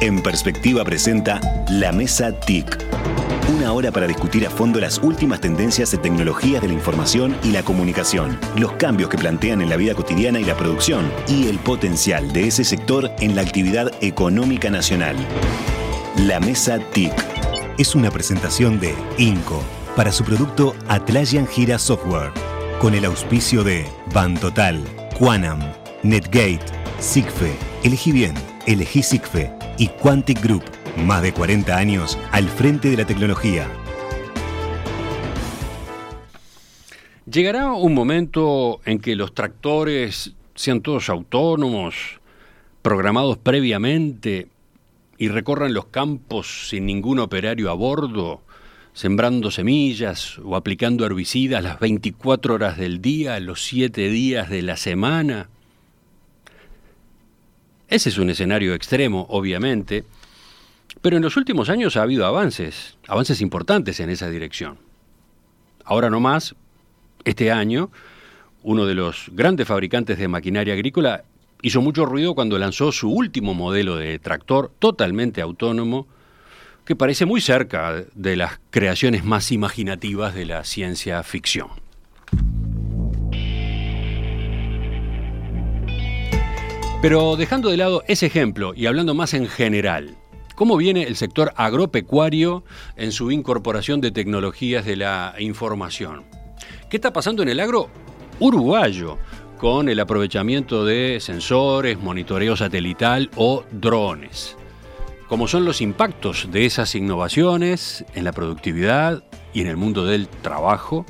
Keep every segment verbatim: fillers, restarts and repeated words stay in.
En Perspectiva presenta La Mesa T I C. Una hora para discutir a fondo las últimas tendencias de tecnologías de la información y la comunicación, los cambios que plantean en la vida cotidiana y la producción, y el potencial de ese sector en la actividad económica nacional. La Mesa T I C es una presentación de INCO para su producto Atlassian Jira Software, con el auspicio de Bantotal, Quanam, Netgate, Sigfe, Elegí Bien, Elegí Sigfe y Quantic Group. Más de cuarenta años al frente de la tecnología. ¿Llegará un momento en que los tractores sean todos autónomos, programados previamente y recorran los campos sin ningún operario a bordo, sembrando semillas o aplicando herbicidas las veinticuatro horas del día, los siete días de la semana? Ese es un escenario extremo, obviamente, pero en los últimos años ha habido avances, avances importantes en esa dirección. Ahora no más, este año, uno de los grandes fabricantes de maquinaria agrícola hizo mucho ruido cuando lanzó su último modelo de tractor totalmente autónomo, que parece muy cerca de las creaciones más imaginativas de la ciencia ficción. Pero dejando de lado ese ejemplo y hablando más en general, ¿cómo viene el sector agropecuario en su incorporación de tecnologías de la información? ¿Qué está pasando en el agro uruguayo con el aprovechamiento de sensores, monitoreo satelital o drones? ¿Cómo son los impactos de esas innovaciones en la productividad y en el mundo del trabajo?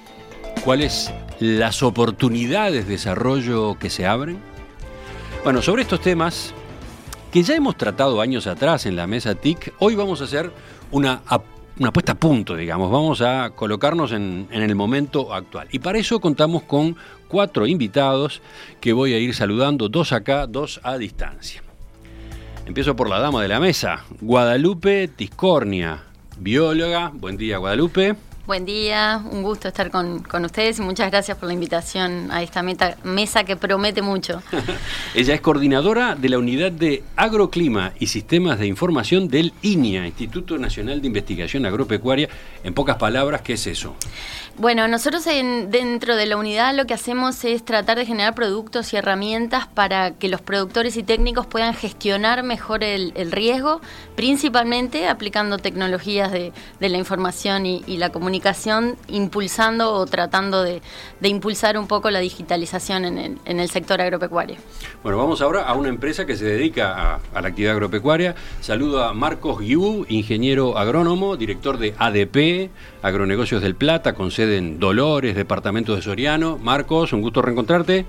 ¿Cuáles las oportunidades de desarrollo que se abren? Bueno, sobre estos temas que ya hemos tratado años atrás en la Mesa T I C, hoy vamos a hacer una, una puesta a punto, digamos. Vamos a colocarnos en, en el momento actual. Y para eso contamos con cuatro invitados que voy a ir saludando, dos acá, dos a distancia. Empiezo por la dama de la mesa, Guadalupe Tiscornia, bióloga. Buen día, Guadalupe. Buen día, un gusto estar con, con ustedes y muchas gracias por la invitación a esta meta, mesa que promete mucho. Ella es coordinadora de la Unidad de Agroclima y Sistemas de Información del I N I A, Instituto Nacional de Investigación Agropecuaria. En pocas palabras, ¿qué es eso? Bueno, nosotros en, dentro de la unidad lo que hacemos es tratar de generar productos y herramientas para que los productores y técnicos puedan gestionar mejor el, el riesgo, principalmente aplicando tecnologías de, de la información y, y la comunicación, impulsando o tratando de, de impulsar un poco la digitalización en el, en el sector agropecuario. Bueno, vamos ahora a una empresa que se dedica a, a la actividad agropecuaria. Saludo a Marcos Guiú, ingeniero agrónomo, director de A D P, Agronegocios del Plata, con sede en Dolores, departamento de Soriano. Marcos, un gusto reencontrarte.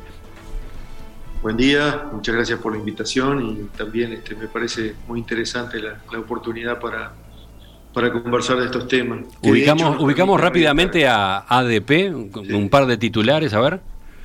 Buen día, muchas gracias por la invitación y también este, me parece muy interesante la, la oportunidad para, para conversar de estos temas. Ubicamos, hecho, ubicamos rápidamente a A D P, sí. Un par de titulares, a ver.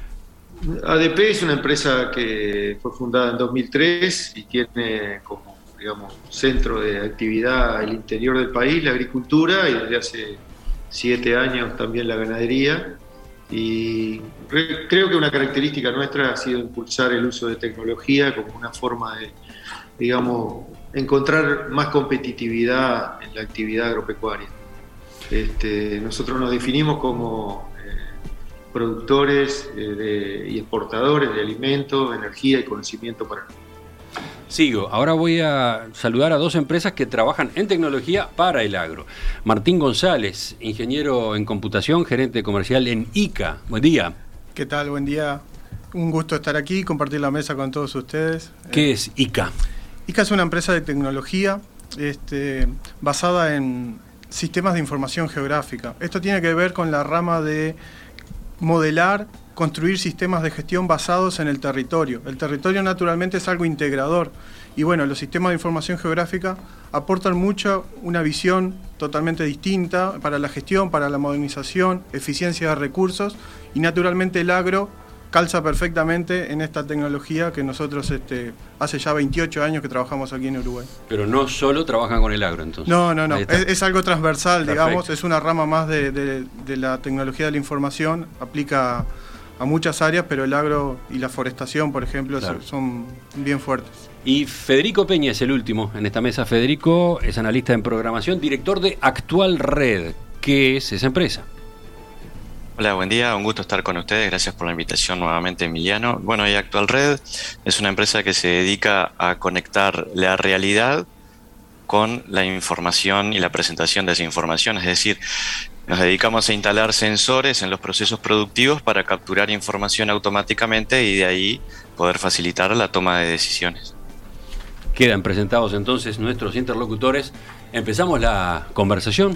A D P es una empresa que fue fundada en dos mil tres y tiene como, digamos, centro de actividad el interior del país, la agricultura, y desde hace siete años también la ganadería, y re, creo que una característica nuestra ha sido impulsar el uso de tecnología como una forma de, digamos, encontrar más competitividad en la actividad agropecuaria. Este, nosotros nos definimos como eh, productores eh, de, y exportadores de alimentos, energía y conocimiento para Sigo. Ahora voy a saludar a dos empresas que trabajan en tecnología para el agro. Martín González, ingeniero en computación, gerente comercial en I C A. Buen día. ¿Qué tal? Buen día. Un gusto estar aquí, compartir la mesa con todos ustedes. ¿Qué eh, es I C A? I C A es una empresa de tecnología este, basada en sistemas de información geográfica. Esto tiene que ver con la rama de modelar, construir sistemas de gestión basados en el territorio. El territorio naturalmente es algo integrador y bueno, los sistemas de información geográfica aportan mucho una visión totalmente distinta para la gestión, para la modernización, eficiencia de recursos y naturalmente el agro calza perfectamente en esta tecnología que nosotros este, hace ya veintiocho años que trabajamos aquí en Uruguay. Pero no solo trabajan con el agro, entonces. No, no, no. Es, es algo transversal, Perfecto. digamos. Es una rama más de, de, de la tecnología de la información. Aplica a muchas áreas, pero el agro y la forestación, por ejemplo, claro. son bien fuertes. Y Federico Peña es el último en esta mesa. Federico es analista en programación, director de Actual Red. ¿Qué es esa empresa? Hola, buen día, un gusto estar con ustedes, gracias por la invitación nuevamente, Emiliano. Bueno, y Actual Red es una empresa que se dedica a conectar la realidad con la información y la presentación de esa información, es decir, nos dedicamos a instalar sensores en los procesos productivos para capturar información automáticamente y de ahí poder facilitar la toma de decisiones. Quedan presentados entonces nuestros interlocutores. Empezamos la conversación.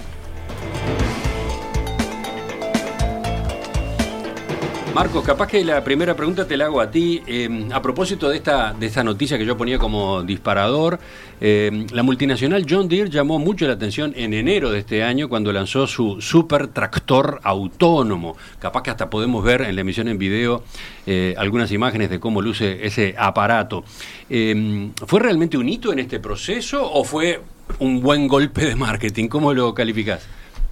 Marcos, capaz que la primera pregunta te la hago a ti. Eh, a propósito de esta, de esta noticia que yo ponía como disparador, eh, la multinacional John Deere llamó mucho la atención en enero de este año cuando lanzó su super tractor autónomo. Capaz que hasta podemos ver en la emisión en video eh, algunas imágenes de cómo luce ese aparato. Eh, ¿Fue realmente un hito en este proceso o fue un buen golpe de marketing? ¿Cómo lo calificás?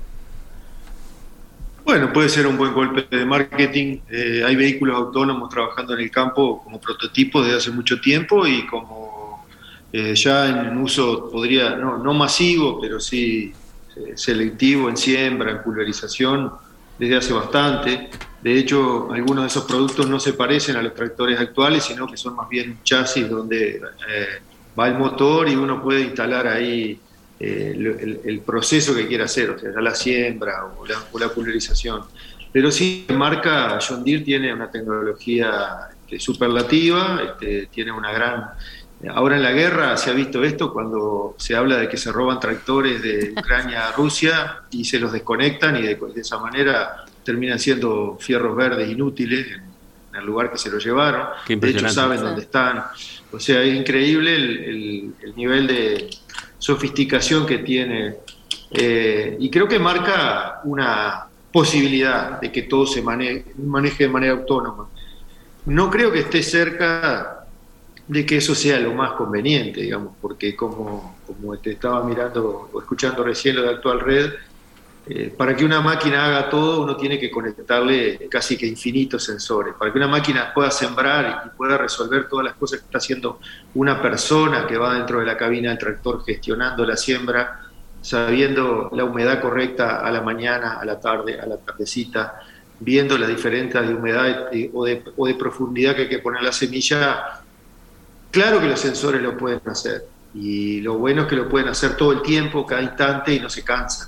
Bueno, puede ser un buen golpe de marketing. Eh, hay vehículos autónomos trabajando en el campo como prototipos desde hace mucho tiempo y como eh, ya en uso, podría, no, no masivo, pero sí eh, selectivo en siembra, en pulverización, desde hace bastante. De hecho, algunos de esos productos no se parecen a los tractores actuales, sino que son más bien chasis donde eh, va el motor y uno puede instalar ahí Eh, el, el proceso que quiera hacer, o sea, ya la siembra o la, o la pulverización. Pero sí, la marca John Deere tiene una tecnología este, superlativa, este, tiene una gran... Ahora en la guerra se ha visto esto cuando se habla de que se roban tractores de Ucrania a Rusia y se los desconectan y de, de esa manera terminan siendo fierros verdes inútiles en, en el lugar que se los llevaron. De hecho saben sí. dónde están. O sea, es increíble el, el, el nivel de sofisticación que tiene eh, y creo que marca una posibilidad de que todo se maneje, maneje de manera autónoma. No creo que esté cerca de que eso sea lo más conveniente, digamos, porque como, como te estaba mirando o escuchando recién lo de Actual Red, eh, para que una máquina haga todo uno tiene que conectarle casi que infinitos sensores. Para que una máquina pueda sembrar y pueda resolver todas las cosas que está haciendo una persona que va dentro de la cabina del tractor gestionando la siembra, sabiendo la humedad correcta a la mañana, a la tarde, a la tardecita, viendo las diferencias de humedad o de, o de profundidad que hay que poner la semilla, claro que los sensores lo pueden hacer. Y lo bueno es que lo pueden hacer todo el tiempo, cada instante, y no se cansan.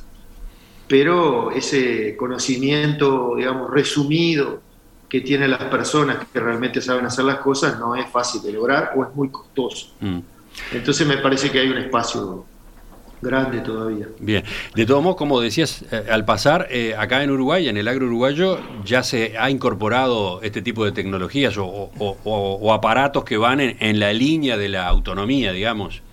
Pero ese conocimiento, digamos, resumido que tienen las personas que realmente saben hacer las cosas no es fácil de lograr o es muy costoso. Mm. Entonces me parece que hay un espacio grande todavía. Bien, de todos modos, como decías eh, al pasar, eh, acá en Uruguay, en el agro uruguayo, ya se ha incorporado este tipo de tecnologías o, o, o, o aparatos que van en, en la línea de la autonomía, digamos.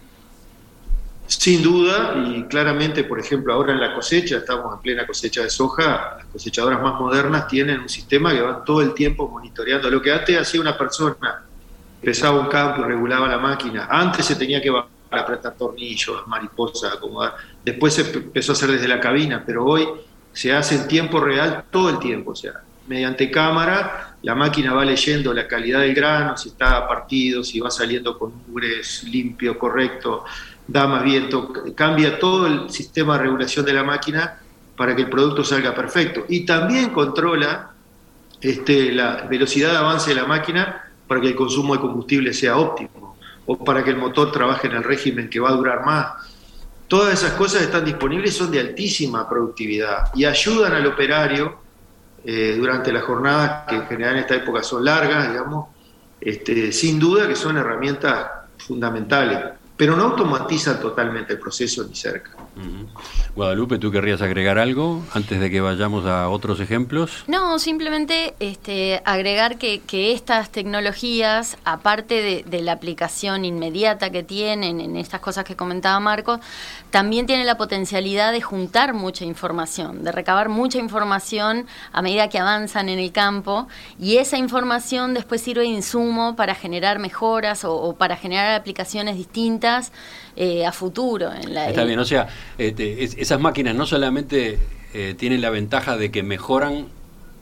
Sin duda, y claramente, por ejemplo, ahora en la cosecha, estamos en plena cosecha de soja, las cosechadoras más modernas tienen un sistema que van todo el tiempo monitoreando. Lo que antes hacía una persona, pesaba un campo y regulaba la máquina, antes se tenía que bajar, apretar tornillos, mariposas, acomodar, después se empezó a hacer desde la cabina, pero hoy se hace en tiempo real todo el tiempo, o sea, mediante cámara, la máquina va leyendo la calidad del grano, si está partido, si va saliendo con mugres limpio, correcto, da más viento, cambia todo el sistema de regulación de la máquina para que el producto salga perfecto. Y también controla este, la velocidad de avance de la máquina para que el consumo de combustible sea óptimo o para que el motor trabaje en el régimen que va a durar más. Todas esas cosas están disponibles y son de altísima productividad y ayudan al operario eh, durante las jornadas, que en general en esta época son largas, digamos, este, sin duda que son herramientas fundamentales, pero no automatizan totalmente el proceso ni cerca. Uh-huh. Guadalupe, ¿tú querrías agregar algo antes de que vayamos a otros ejemplos? No, simplemente este, agregar que, que estas tecnologías, aparte de, de la aplicación inmediata que tienen en estas cosas que comentaba Marcos, también tienen la potencialidad de juntar mucha información, de recabar mucha información a medida que avanzan en el campo, y esa información después sirve de insumo para generar mejoras o, o para generar aplicaciones distintas eh, a futuro. En la, Está bien, o sea, este, es, esas máquinas no solamente eh, tienen la ventaja de que mejoran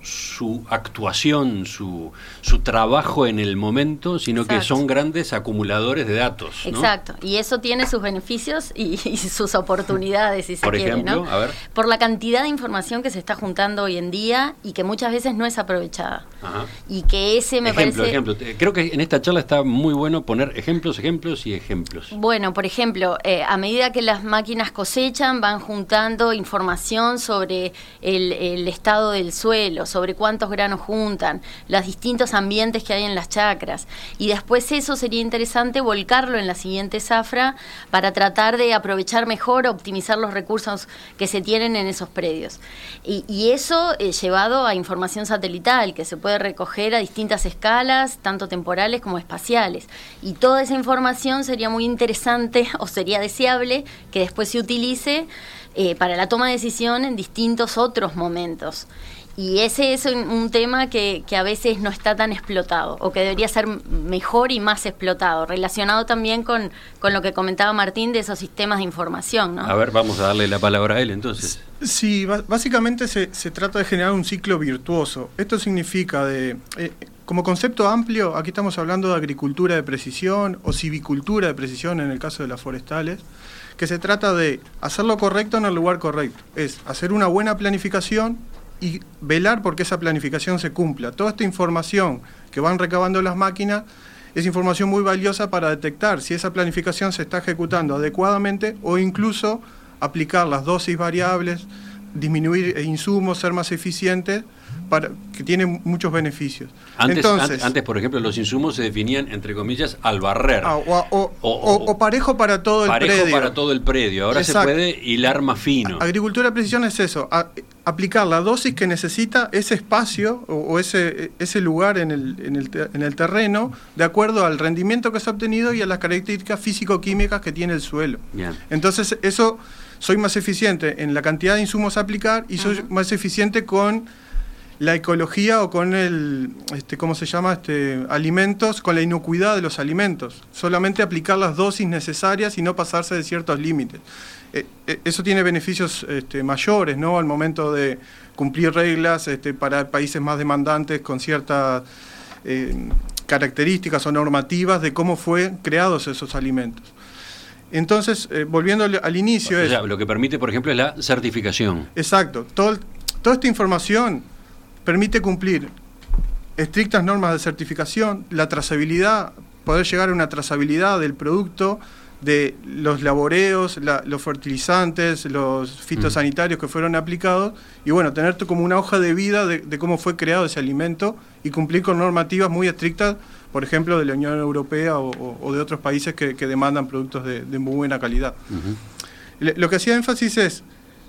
su actuación, su, su trabajo en el momento, sino Exacto. que son grandes acumuladores de datos, ¿no? Exacto, y eso tiene sus beneficios y, y sus oportunidades, si se Por quiere, ejemplo, ¿no? A ver. Por la cantidad de información que se está juntando hoy en día y que muchas veces no es aprovechada. Ajá. Y que ese me ejemplo, parece... Ejemplo, creo que en esta charla está muy bueno poner ejemplos, ejemplos y ejemplos. Bueno, por ejemplo, eh, a medida que las máquinas cosechan, van juntando información sobre el, el estado del suelo, sobre cuántos granos juntan, los distintos ambientes que hay en las chacras. Y después eso sería interesante volcarlo en la siguiente zafra para tratar de aprovechar mejor, optimizar los recursos que se tienen en esos predios. Y, y eso eh, llevado a información satelital, que se puede recoger a distintas escalas, tanto temporales como espaciales. Y toda esa información sería muy interesante o sería deseable que después se utilice eh, para la toma de decisión en distintos otros momentos. Y ese es un, un tema que, que a veces no está tan explotado, o que debería ser mejor y más explotado, relacionado también con, con lo que comentaba Martín de esos sistemas de información, ¿no? A ver, vamos a darle la palabra a él entonces. Sí, básicamente se, se trata de generar un ciclo virtuoso. Esto significa, de eh, como concepto amplio, aquí estamos hablando de agricultura de precisión o civicultura de precisión en el caso de las forestales, que se trata de hacer lo correcto en el lugar correcto. Es hacer una buena planificación y velar porque esa planificación se cumpla. Toda esta información que van recabando las máquinas es información muy valiosa para detectar si esa planificación se está ejecutando adecuadamente o incluso aplicar las dosis variables, disminuir insumos, ser más eficientes, para, que tiene muchos beneficios. Antes, Entonces, an, antes, por ejemplo, los insumos se definían, entre comillas, al barrer. Ah, o, o, o, o, o parejo para todo el parejo predio. para todo el predio. Ahora Exacto. se puede hilar más fino. Agricultura de precisión es eso, a, aplicar la dosis que necesita ese espacio o, o ese, ese lugar en el, en, el, en el terreno, de acuerdo al rendimiento que se ha obtenido y a las características físico-químicas que tiene el suelo. Bien. Entonces, eso, soy más eficiente en la cantidad de insumos a aplicar y soy uh-huh. más eficiente con la ecología o con el, este, ¿cómo se llama? Este, alimentos, con la inocuidad de los alimentos. Solamente aplicar las dosis necesarias y no pasarse de ciertos límites. Eh, eh, eso tiene beneficios este, mayores, ¿no? Al momento de cumplir reglas este, para países más demandantes con ciertas eh, características o normativas de cómo fue creados esos alimentos. Entonces, eh, volviendo al, al inicio... O sea, es, lo que permite, por ejemplo, es la certificación. Exacto. Todo, toda esta información permite cumplir estrictas normas de certificación, la trazabilidad, poder llegar a una trazabilidad del producto, de los laboreos, la, los fertilizantes, los fitosanitarios que fueron aplicados, y bueno, tener como una hoja de vida de, de cómo fue creado ese alimento y cumplir con normativas muy estrictas, por ejemplo, de la Unión Europea o, o, o de otros países que, que demandan productos de, de muy buena calidad. Uh-huh. Lo que hacía énfasis es,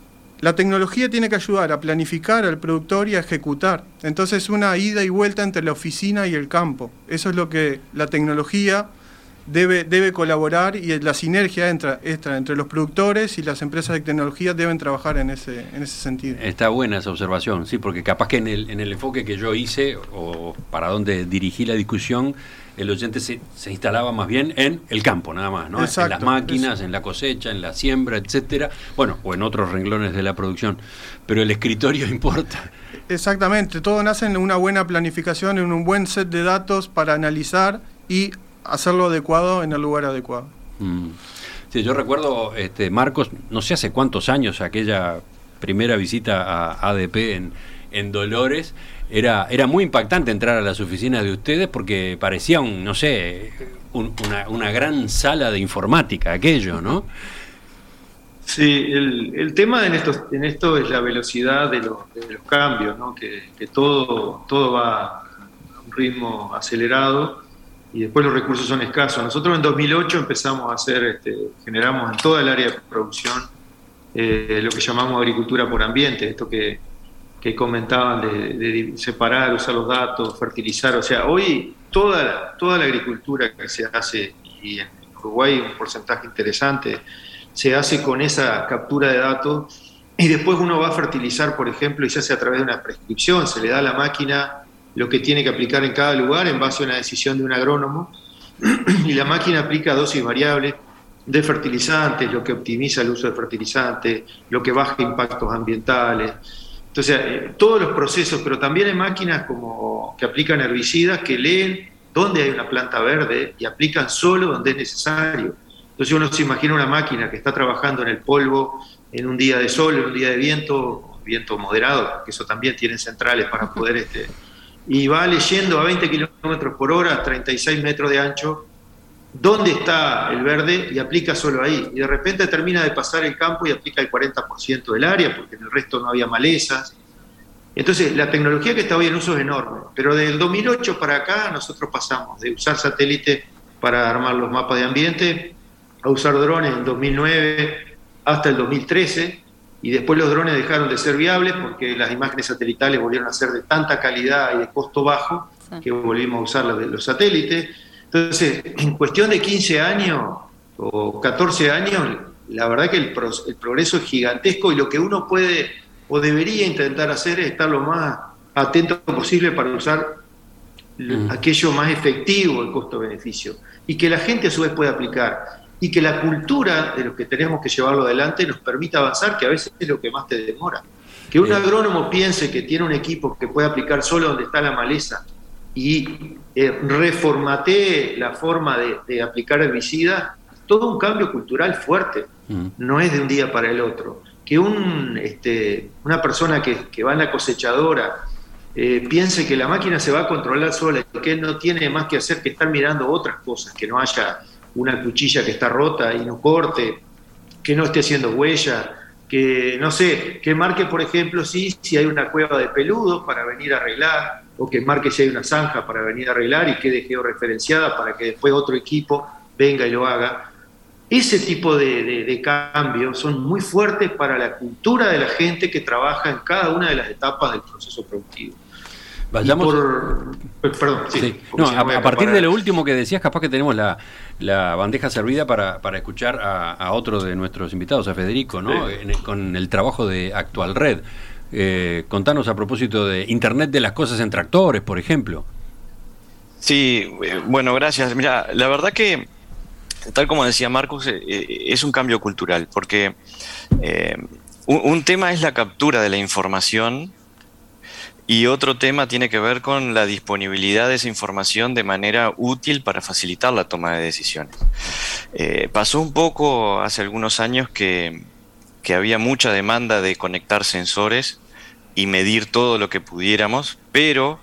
la tecnología tiene que ayudar a planificar al productor y a ejecutar. Entonces, una ida y vuelta entre la oficina y el campo. Eso es lo que la tecnología debe, debe colaborar, y la sinergia entra, entra entre los productores y las empresas de tecnología deben trabajar en ese, en ese sentido. Está buena esa observación, sí, porque capaz que en el, en el enfoque que yo hice, o para donde dirigí la discusión, el oyente se, se instalaba más bien en el campo, nada más, ¿no? Exacto, en las máquinas, eso. En la cosecha, en la siembra, etcétera. Bueno, o en otros renglones de la producción. Pero el escritorio importa. Exactamente, todo nace en una buena planificación, en un buen set de datos para analizar y hacerlo adecuado en el lugar adecuado. Mm. Sí, yo recuerdo, este, Marcos, no sé hace cuántos años, aquella primera visita a A D P en, en Dolores. Era, era muy impactante entrar a las oficinas de ustedes porque parecía un, no sé, un, una, una gran sala de informática, aquello, ¿no? Sí, el, el tema en esto, en esto es la velocidad de los, de los cambios, ¿no? Que, que todo, todo va a un ritmo acelerado y después los recursos son escasos. Nosotros en dos mil ocho empezamos a hacer, este, generamos en toda el área de producción eh, lo que llamamos agricultura por ambiente, esto que que comentaban de, de separar, usar los datos, fertilizar. O sea, hoy toda, toda la agricultura que se hace, y en Uruguay un porcentaje interesante, se hace con esa captura de datos, y después uno va a fertilizar, por ejemplo, y se hace a través de una prescripción, se le da a la máquina lo que tiene que aplicar en cada lugar en base a una decisión de un agrónomo, y la máquina aplica dosis variables de fertilizantes, lo que optimiza el uso de fertilizantes, lo que baja impactos ambientales. Entonces, eh, todos los procesos, pero también hay máquinas como que aplican herbicidas que leen dónde hay una planta verde y aplican solo donde es necesario. Entonces uno se imagina una máquina que está trabajando en el polvo, en un día de sol, en un día de viento, viento moderado, porque eso también tiene centrales para poder... este y va leyendo a veinte kilómetros por hora, treinta y seis metros de ancho, dónde está el verde y aplica solo ahí. Y de repente termina de pasar el campo y aplica el cuarenta por ciento del área, porque en el resto no había malezas. Entonces, la tecnología que está hoy en uso es enorme, pero del dos mil ocho para acá nosotros pasamos de usar satélite para armar los mapas de ambiente a usar drones en dos mil nueve hasta el dos mil trece, y después los drones dejaron de ser viables porque las imágenes satelitales volvieron a ser de tanta calidad y de costo bajo que volvimos a usar los, los satélites. Entonces, en cuestión de quince años o catorce años, la verdad que el, pro, el progreso es gigantesco, y lo que uno puede o debería intentar hacer es estar lo más atento posible para usar mm. aquello más efectivo, el costo-beneficio, y que la gente a su vez pueda aplicar, y que la cultura de los que tenemos que llevarlo adelante nos permita avanzar, que a veces es lo que más te demora. Que un Bien. agrónomo piense que tiene un equipo que puede aplicar solo donde está la maleza y eh, reformatee la forma de, de aplicar herbicidas, todo un cambio cultural fuerte, mm. no es de un día para el otro. Que un, este, una persona que, que va en la cosechadora eh, piense que la máquina se va a controlar sola, que él no tiene más que hacer que estar mirando otras cosas, que no haya una cuchilla que está rota y no corte, que no esté haciendo huella, que no sé, que marque, por ejemplo, sí, si hay una cueva de peludo para venir a arreglar, o que marque si hay una zanja para venir a arreglar y quede georreferenciada para que después otro equipo venga y lo haga. Ese tipo de, de, de cambios son muy fuertes para la cultura de la gente que trabaja en cada una de las etapas del proceso productivo. Vayamos. Por, perdón, sí. sí. No, si no a, a partir de lo último que decías, capaz que tenemos la, la bandeja servida para, para escuchar a, a otro de nuestros invitados, a Federico, ¿no? Sí. En el, con el trabajo de Actual Red. Eh, contanos a propósito de Internet de las cosas en tractores, por ejemplo. Sí, bueno, gracias. Mira, la verdad que, tal como decía Marcus, eh, es un cambio cultural, porque eh, un, un tema es la captura de la información. Y otro tema tiene que ver con la disponibilidad de esa información de manera útil para facilitar la toma de decisiones. Eh, pasó un poco hace algunos años que, que había mucha demanda de conectar sensores y medir todo lo que pudiéramos, pero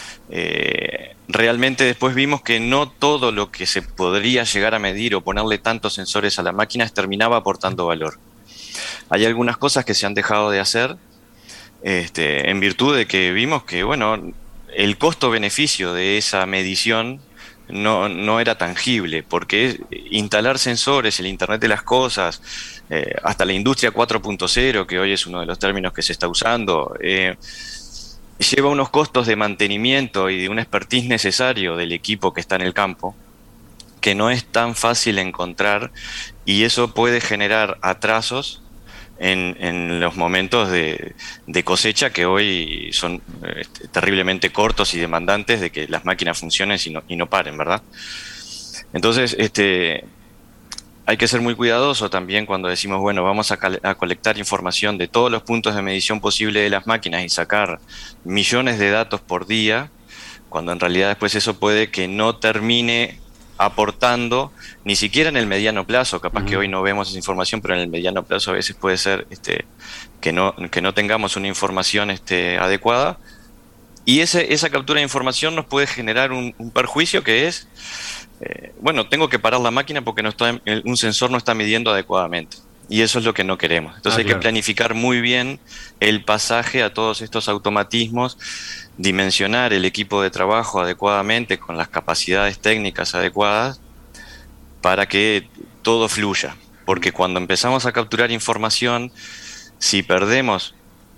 eh, realmente después vimos que no todo lo que se podría llegar a medir o ponerle tantos sensores a la máquina terminaba aportando valor. Hay algunas cosas que se han dejado de hacer, Este, en virtud de que vimos que, bueno, el costo-beneficio de esa medición no, no era tangible, porque instalar sensores, el Internet de las cosas, eh, hasta la industria cuatro punto cero, que hoy es uno de los términos que se está usando, eh, lleva unos costos de mantenimiento y de un expertise necesario del equipo que está en el campo, que no es tan fácil encontrar, y eso puede generar atrasos En, en los momentos de, de cosecha, que hoy son eh, terriblemente cortos y demandantes de que las máquinas funcionen y no, y no paren, ¿verdad? Entonces, este, hay que ser muy cuidadoso también cuando decimos, bueno, vamos a, a colectar información de todos los puntos de medición posible de las máquinas y sacar millones de datos por día, cuando en realidad después eso puede que no termine aportando ni siquiera en el mediano plazo. Capaz uh-huh. que hoy no vemos esa información, pero en el mediano plazo a veces puede ser este, que no que no tengamos una información este, adecuada, y ese, esa captura de información nos puede generar un, un perjuicio que es eh, bueno, tengo que parar la máquina porque no está, un sensor no está midiendo adecuadamente, y eso es lo que no queremos. Entonces ah, hay claro. que planificar muy bien el pasaje a todos estos automatismos, dimensionar el equipo de trabajo adecuadamente con las capacidades técnicas adecuadas para que todo fluya, porque cuando empezamos a capturar información, si perdemos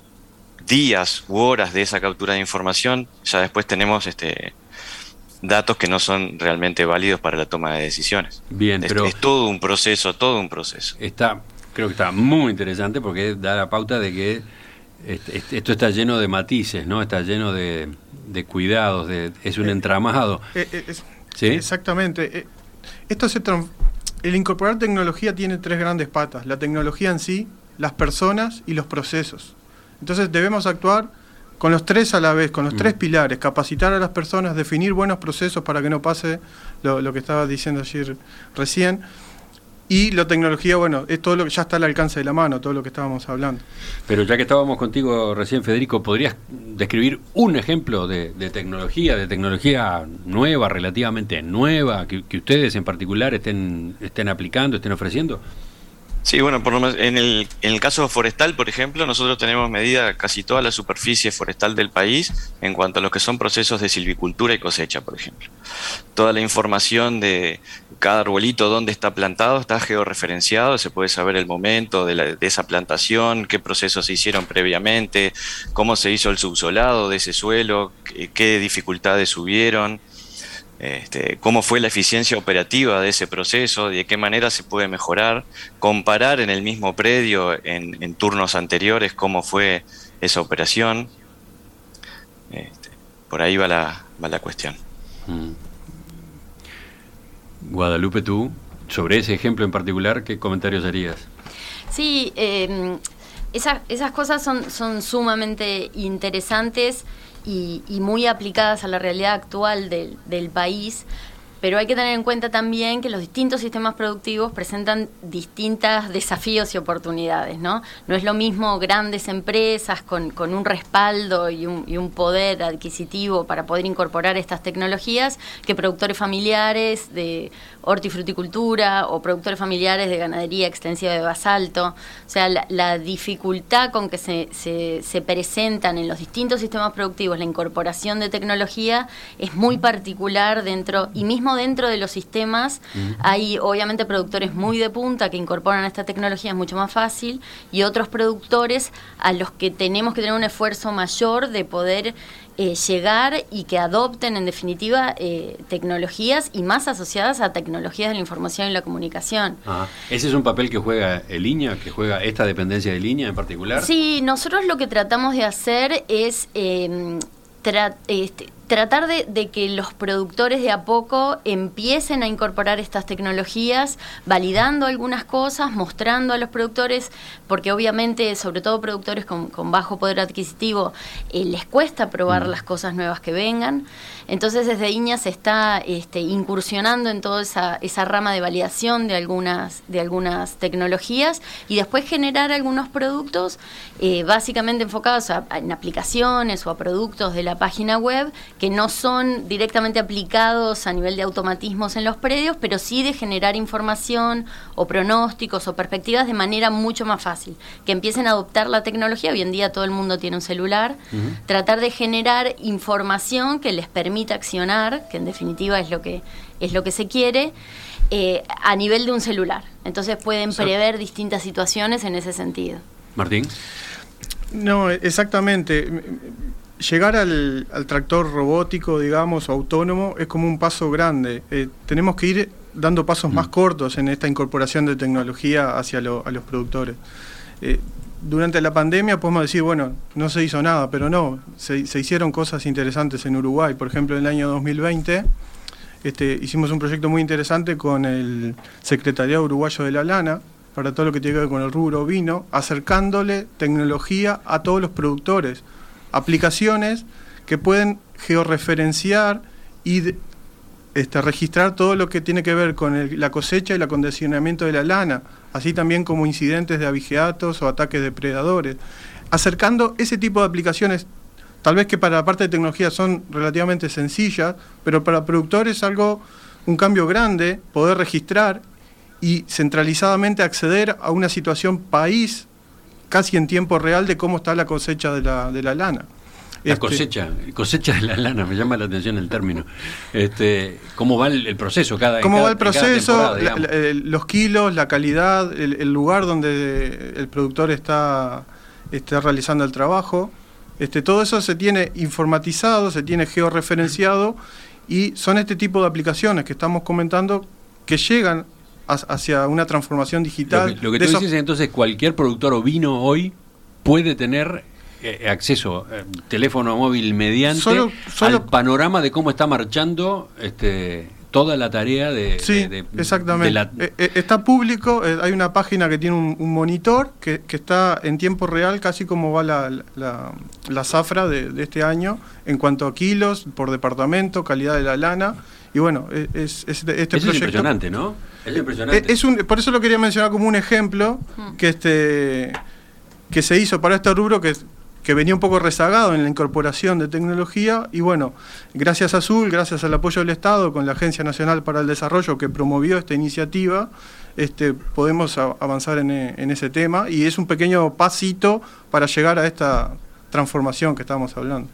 días u horas de esa captura de información, ya después tenemos este datos que no son realmente válidos para la toma de decisiones. Bien, es, pero es todo un proceso, todo un proceso. Está, creo que está muy interesante, porque da la pauta de que esto está lleno de matices, ¿no? Está lleno de, de cuidados, de, es un eh, entramado. Eh, eh, es, ¿Sí? Exactamente. Eh, esto se trans- el incorporar tecnología tiene tres grandes patas: la tecnología en sí, las personas y los procesos. Entonces debemos actuar con los tres a la vez, con los mm. tres pilares, capacitar a las personas, definir buenos procesos para que no pase lo, lo que estaba diciendo ayer recién. Y la tecnología, bueno, es todo lo que ya está al alcance de la mano, todo lo que estábamos hablando. Pero ya que estábamos contigo recién, Federico, ¿podrías describir un ejemplo de, de tecnología, de tecnología nueva, relativamente nueva, que, que ustedes en particular estén, estén aplicando, estén ofreciendo? Sí, bueno, por lo menos en el, en el caso forestal, por ejemplo, nosotros tenemos medida casi toda la superficie forestal del país en cuanto a lo que son procesos de silvicultura y cosecha, por ejemplo. Toda la información de cada arbolito, dónde está plantado, está georreferenciado, se puede saber el momento de, la, de esa plantación, qué procesos se hicieron previamente, cómo se hizo el subsolado de ese suelo, qué, qué dificultades hubieron. Este, cómo fue la eficiencia operativa de ese proceso, de qué manera se puede mejorar, comparar en el mismo predio en, en turnos anteriores cómo fue esa operación. Este, por ahí va la, va la cuestión. Mm. Guadalupe, tú, sobre ese ejemplo en particular, ¿qué comentarios harías? Sí, eh, esa, esas cosas son, son sumamente interesantes y, y muy aplicadas a la realidad actual del, del país, pero hay que tener en cuenta también que los distintos sistemas productivos presentan distintos desafíos y oportunidades, ¿no? No es lo mismo grandes empresas con, con un respaldo y un, y un poder adquisitivo para poder incorporar estas tecnologías que productores familiares de hortifruticultura o productores familiares de ganadería extensiva de basalto. O sea, la, la dificultad con que se, se, se presentan en los distintos sistemas productivos la incorporación de tecnología es muy particular dentro, y mismo dentro de los sistemas uh-huh. hay obviamente productores muy de punta que incorporan esta tecnología, es mucho más fácil, y otros productores a los que tenemos que tener un esfuerzo mayor de poder Eh, llegar y que adopten en definitiva eh, tecnologías y más asociadas a tecnologías de la información y la comunicación. Ajá. ¿Ese es un papel que juega el I N A, que juega esta dependencia del I N A en particular? Sí, nosotros lo que tratamos de hacer es eh, tra- este, tratar de, de que los productores de a poco empiecen a incorporar estas tecnologías, validando algunas cosas, mostrando a los productores, porque obviamente, sobre todo productores con, con bajo poder adquisitivo, eh, les cuesta probar mm. las cosas nuevas que vengan. Entonces desde I N A se está este, incursionando en toda esa, esa rama de validación de algunas, de algunas tecnologías y después generar algunos productos eh, básicamente enfocados a, a, en aplicaciones o a productos de la página web que no son directamente aplicados a nivel de automatismos en los predios, pero sí de generar información o pronósticos o perspectivas de manera mucho más fácil. Que empiecen a adoptar la tecnología, hoy en día todo el mundo tiene un celular, uh-huh. tratar de generar información que les permita accionar, que en definitiva es lo que, es lo que se quiere, eh, a nivel de un celular. Entonces pueden sí. prever distintas situaciones en ese sentido. Martín. No, exactamente. Llegar al, al tractor robótico, digamos, o autónomo, es como un paso grande. Eh, tenemos que ir dando pasos mm. más cortos en esta incorporación de tecnología hacia lo, a los productores. Eh, durante la pandemia podemos decir, bueno, no se hizo nada, pero no, se, se hicieron cosas interesantes en Uruguay. Por ejemplo, en el año dos mil veinte este, hicimos un proyecto muy interesante con el Secretariado Uruguayo de la Lana, para todo lo que tiene que ver con el rubro ovino, acercándole tecnología a todos los productores. Aplicaciones que pueden georreferenciar y de, este, registrar todo lo que tiene que ver con el, la cosecha y el acondicionamiento de la lana, así también como incidentes de abigeatos o ataques de predadores. Acercando ese tipo de aplicaciones, tal vez que para la parte de tecnología son relativamente sencillas, pero para productores es algo, un cambio grande, poder registrar y centralizadamente acceder a una situación país casi en tiempo real de cómo está la cosecha de la, de la lana. La este, cosecha, cosecha de la lana, me llama la atención el término. Este, ¿Cómo va el, el proceso? Cada, ¿Cómo cada, va el proceso? La, la, los kilos, la calidad, el, el lugar donde el productor está, está realizando el trabajo. Este, todo eso se tiene informatizado, se tiene georreferenciado y son este tipo de aplicaciones que estamos comentando que llegan hacia una transformación digital. Lo que, lo que tú esos... dices es entonces cualquier productor ovino hoy puede tener eh, acceso, eh, teléfono móvil mediante, solo, solo... al panorama de cómo está marchando este, toda la tarea de... Sí, de, de, exactamente. de la... eh, está público, eh, hay una página que tiene un, un monitor que, que está en tiempo real, casi como va la, la, la zafra de, de este año, en cuanto a kilos por departamento, calidad de la lana. Y bueno, es, es este Eso proyecto... es impresionante, ¿no? Es impresionante. Es un, por eso lo quería mencionar como un ejemplo que, este, que se hizo para este rubro que... que venía un poco rezagado en la incorporación de tecnología, y bueno, gracias a Azul, gracias al apoyo del Estado, con la Agencia Nacional para el Desarrollo que promovió esta iniciativa, este, podemos a, avanzar en, en ese tema, y es un pequeño pasito para llegar a esta transformación que estábamos hablando.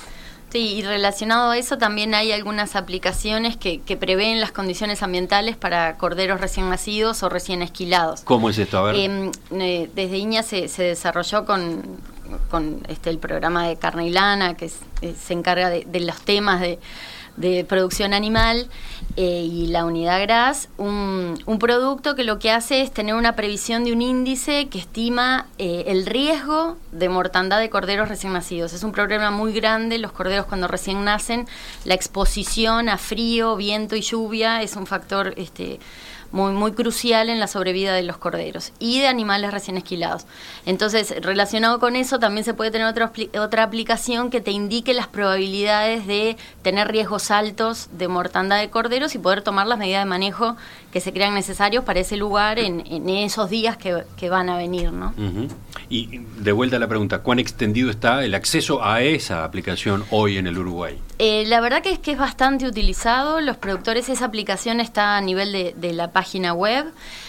Sí, y relacionado a eso también hay algunas aplicaciones que, que prevén las condiciones ambientales para corderos recién nacidos o recién esquilados. ¿Cómo es esto? A ver. Eh, eh, desde Iña se, se desarrolló con, con este, el programa de Carne y Lana, que es, eh, se encarga de, de los temas de, de producción animal, eh, y la unidad G R A S, un, un producto que lo que hace es tener una previsión de un índice que estima eh, el riesgo de mortandad de corderos recién nacidos. Es un problema muy grande, los corderos cuando recién nacen, la exposición a frío, viento y lluvia es un factor este, muy, muy crucial en la sobrevida de los corderos y de animales recién esquilados. Entonces, relacionado con eso, también se puede tener otra, otra aplicación que te indique las probabilidades de tener riesgos altos de mortandad de corderos y poder tomar las medidas de manejo que se crean necesarios para ese lugar en, en esos días que, que van a venir, ¿no? Uh-huh. Y de vuelta a la pregunta, ¿cuán extendido está el acceso a esa aplicación hoy en el Uruguay? Eh, la verdad que es que es bastante utilizado. Los productores, esa aplicación está a nivel de, de la página web.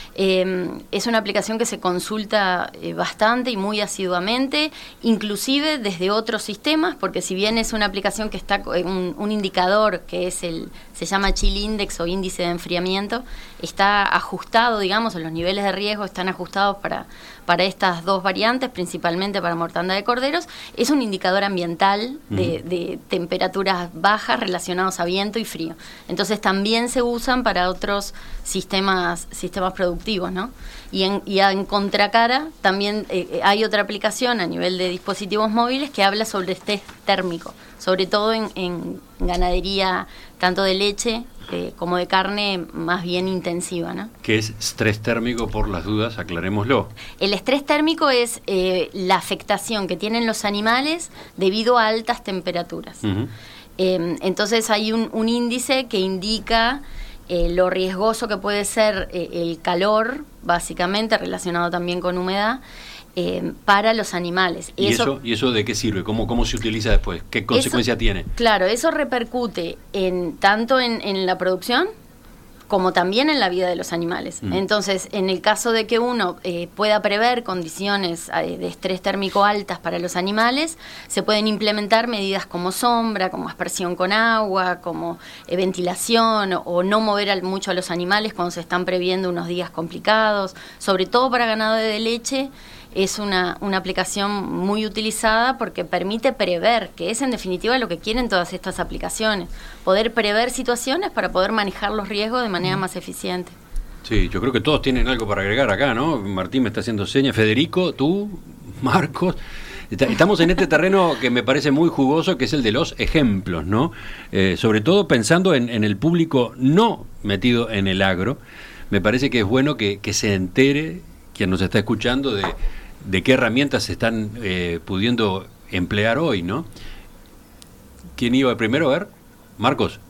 Eh, es una aplicación que se consulta eh, bastante y muy asiduamente, inclusive desde otros sistemas, porque si bien es una aplicación que está un, un indicador que es el se llama Chill Index o índice de enfriamiento, está ajustado, digamos, los niveles de riesgo están ajustados para, para estas dos variantes, principalmente para mortandad de corderos. Es un indicador ambiental de, uh-huh. de temperaturas bajas relacionados a viento y frío. Entonces también se usan para otros sistemas, sistemas productivos, ¿no? Y en, y en contracara también eh, hay otra aplicación a nivel de dispositivos móviles que habla sobre estrés térmico, sobre todo en, en ganadería tanto de leche eh, como de carne más bien intensiva, ¿no? ¿Qué es estrés térmico, por las dudas? Aclarémoslo. El estrés térmico es eh, la afectación que tienen los animales debido a altas temperaturas. Uh-huh. Eh, entonces hay un, un índice que indica eh, lo riesgoso que puede ser eh, el calor, básicamente relacionado también con humedad, Eh, para los animales. ¿Y eso, eso, ¿Y eso de qué sirve? ¿Cómo, cómo se utiliza después? ¿Qué consecuencia eso, tiene? Claro, eso repercute en tanto en, en la producción como también en la vida de los animales. Mm. Entonces, en el caso de que uno eh, pueda prever condiciones eh, de estrés térmico altas para los animales, se pueden implementar medidas como sombra, como aspersión con agua, como eh, ventilación, o, o no mover al, mucho a los animales cuando se están previendo unos días complicados, sobre todo para ganado de leche. Es una, una aplicación muy utilizada porque permite prever, que es en definitiva lo que quieren todas estas aplicaciones, poder prever situaciones para poder manejar los riesgos de manera más eficiente. Sí, yo creo que todos tienen algo para agregar acá, ¿no? Martín me está haciendo señas, Federico, tú, Marcos. Estamos en este terreno que me parece muy jugoso, que es el de los ejemplos, ¿no? Eh, sobre todo pensando en, en el público no metido en el agro. Me parece que es bueno que, que se entere quien nos está escuchando de, de qué herramientas se están eh, pudiendo emplear hoy, ¿no? ¿Quién iba primero a ver? Marcos.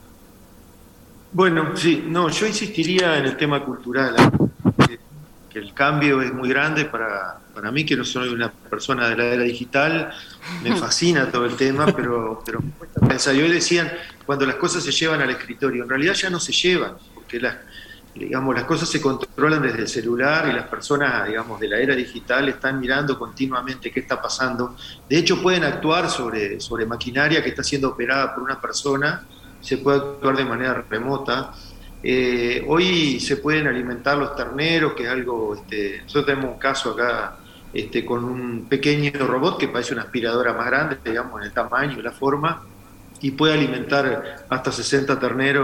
Bueno, sí, no, yo insistiría en el tema cultural, ¿eh? que, que el cambio es muy grande para, para mí, que no soy una persona de la era digital, me fascina todo el tema, pero, pero me cuesta pensar. Y hoy decían, cuando las cosas se llevan al escritorio, en realidad ya no se llevan, porque las digamos, las cosas se controlan desde el celular y las personas, digamos, de la era digital están mirando continuamente qué está pasando. De hecho, pueden actuar sobre, sobre maquinaria que está siendo operada por una persona, se puede actuar de manera remota. Eh, hoy se pueden alimentar los terneros, que es algo, este, nosotros tenemos un caso acá este, con un pequeño robot que parece una aspiradora más grande, digamos, en el tamaño y la forma, y puede alimentar hasta sesenta terneros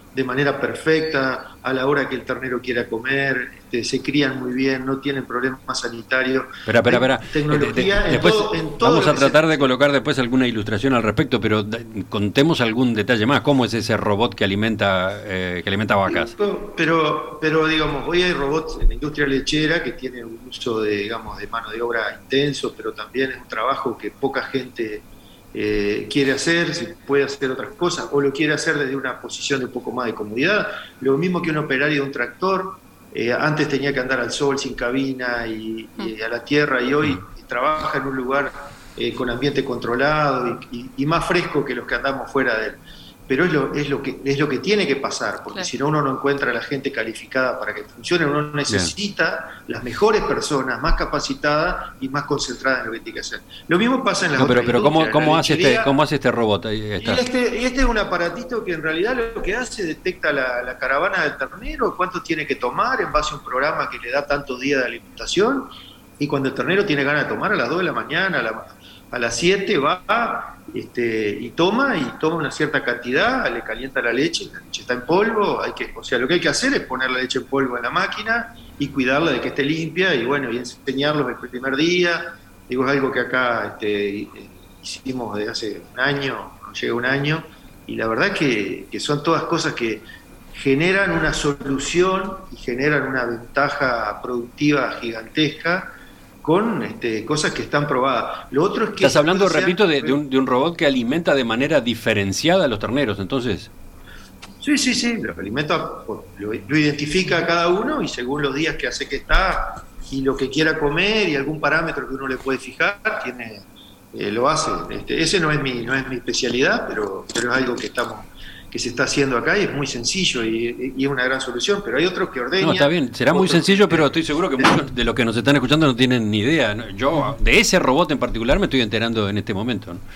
de manera perfecta a la hora que el ternero quiera comer, este, se crían muy bien, no tienen problemas sanitarios. Espera, espera, espera. Tecnología en después todo, en todo vamos a tratar se... de colocar después alguna ilustración al respecto, pero contemos algún detalle más. ¿Cómo es ese robot que alimenta eh, que alimenta vacas? Pero, pero digamos, hoy hay robots en la industria lechera que tienen un uso de, digamos, de mano de obra intenso, pero también es un trabajo que poca gente Eh, quiere hacer, si puede hacer otras cosas, o lo quiere hacer desde una posición de un poco más de comodidad. Lo mismo que un operario de un tractor, eh, antes tenía que andar al sol sin cabina y, y a la tierra, y hoy trabaja en un lugar eh, con ambiente controlado y, y, y más fresco que los que andamos fuera de él. Pero es lo, es lo que es lo que tiene que pasar, porque claro, si no uno no encuentra a la gente calificada para que funcione, uno necesita Bien. las mejores personas, más capacitadas y más concentradas en lo que tiene que hacer. Lo mismo pasa en las no, pero, otras pero ¿cómo, cómo, hace lechería, este, ¿cómo hace este robot? Ahí está. Y, este, y este es un aparatito que en realidad lo que hace, detecta la, la caravana del ternero, cuánto tiene que tomar en base a un programa que le da tantos días de alimentación, y cuando el ternero tiene ganas de tomar a las dos de la mañana, a, la, a las siete va... Este, y toma y toma una cierta cantidad, le calienta la leche, la leche está en polvo, hay que, o sea, lo que hay que hacer es poner la leche en polvo en la máquina y cuidarla de que esté limpia y bueno, y enseñarlos el primer día. Digo, es algo que acá este, hicimos desde hace un año, no llega un año, y la verdad que, que son todas cosas que generan una solución y generan una ventaja productiva gigantesca con este, cosas que están probadas. Lo otro es que... Estás hablando, repito, de, de, un, de un robot que alimenta de manera diferenciada a los terneros, entonces... Sí, sí, sí, lo alimenta, lo, lo identifica a cada uno y según los días que hace que está y lo que quiera comer y algún parámetro que uno le puede fijar, tiene, eh, lo hace. Este, ese no es mi, no es mi especialidad, pero, pero es algo que estamos... que se está haciendo acá y es muy sencillo y, y es una gran solución, pero hay otros que ordeñan. No, está bien, será muy sencillo, que... pero estoy seguro que muchos de los que nos están escuchando no tienen ni idea. Yo de ese robot en particular me estoy enterando en este momento, ¿no?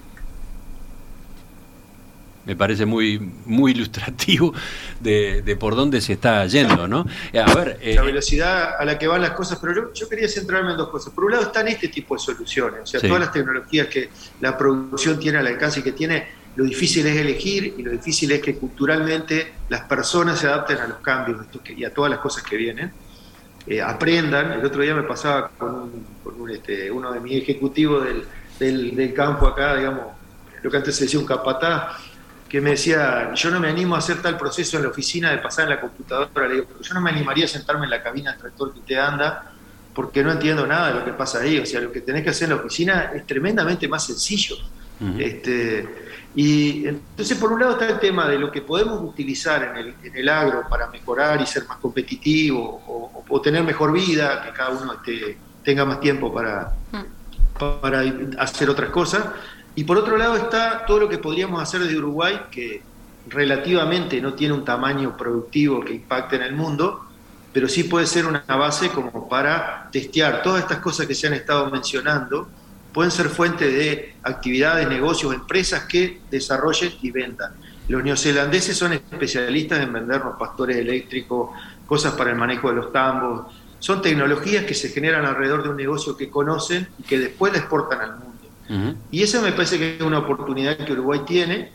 Me parece muy muy ilustrativo de, de por dónde se está yendo, ¿no? A ver, eh... la velocidad a la que van las cosas, pero yo, yo quería centrarme en dos cosas. Por un lado están este tipo de soluciones, o sea, sí. todas las tecnologías que la producción tiene al alcance y que tiene. Lo difícil es elegir y lo difícil es que culturalmente las personas se adapten a los cambios y a todas las cosas que vienen, eh, aprendan. El otro día me pasaba con, un, con un, este, uno de mis ejecutivos del, del, del campo acá, digamos, lo que antes se decía un capataz, que me decía, yo no me animo a hacer tal proceso en la oficina de pasar en la computadora. Le digo, pero yo no me animaría a sentarme en la cabina del tractor que usted anda porque no entiendo nada de lo que pasa ahí. O sea, lo que tenés que hacer en la oficina es tremendamente más sencillo. Uh-huh. Este... Y entonces, por un lado está el tema de lo que podemos utilizar en el, en el agro para mejorar y ser más competitivo o, o tener mejor vida, que cada uno este, tenga más tiempo para, para hacer otras cosas. Y por otro lado está todo lo que podríamos hacer desde Uruguay, que relativamente no tiene un tamaño productivo que impacte en el mundo, pero sí puede ser una base como para testear todas estas cosas que se han estado mencionando. Pueden ser fuente de actividades, negocios, empresas que desarrollen y vendan. Los neozelandeses son especialistas en vendernos pastores eléctricos, cosas para el manejo de los tambos. Son tecnologías que se generan alrededor de un negocio que conocen y que después la exportan al mundo. Uh-huh. Y esa me parece que es una oportunidad que Uruguay tiene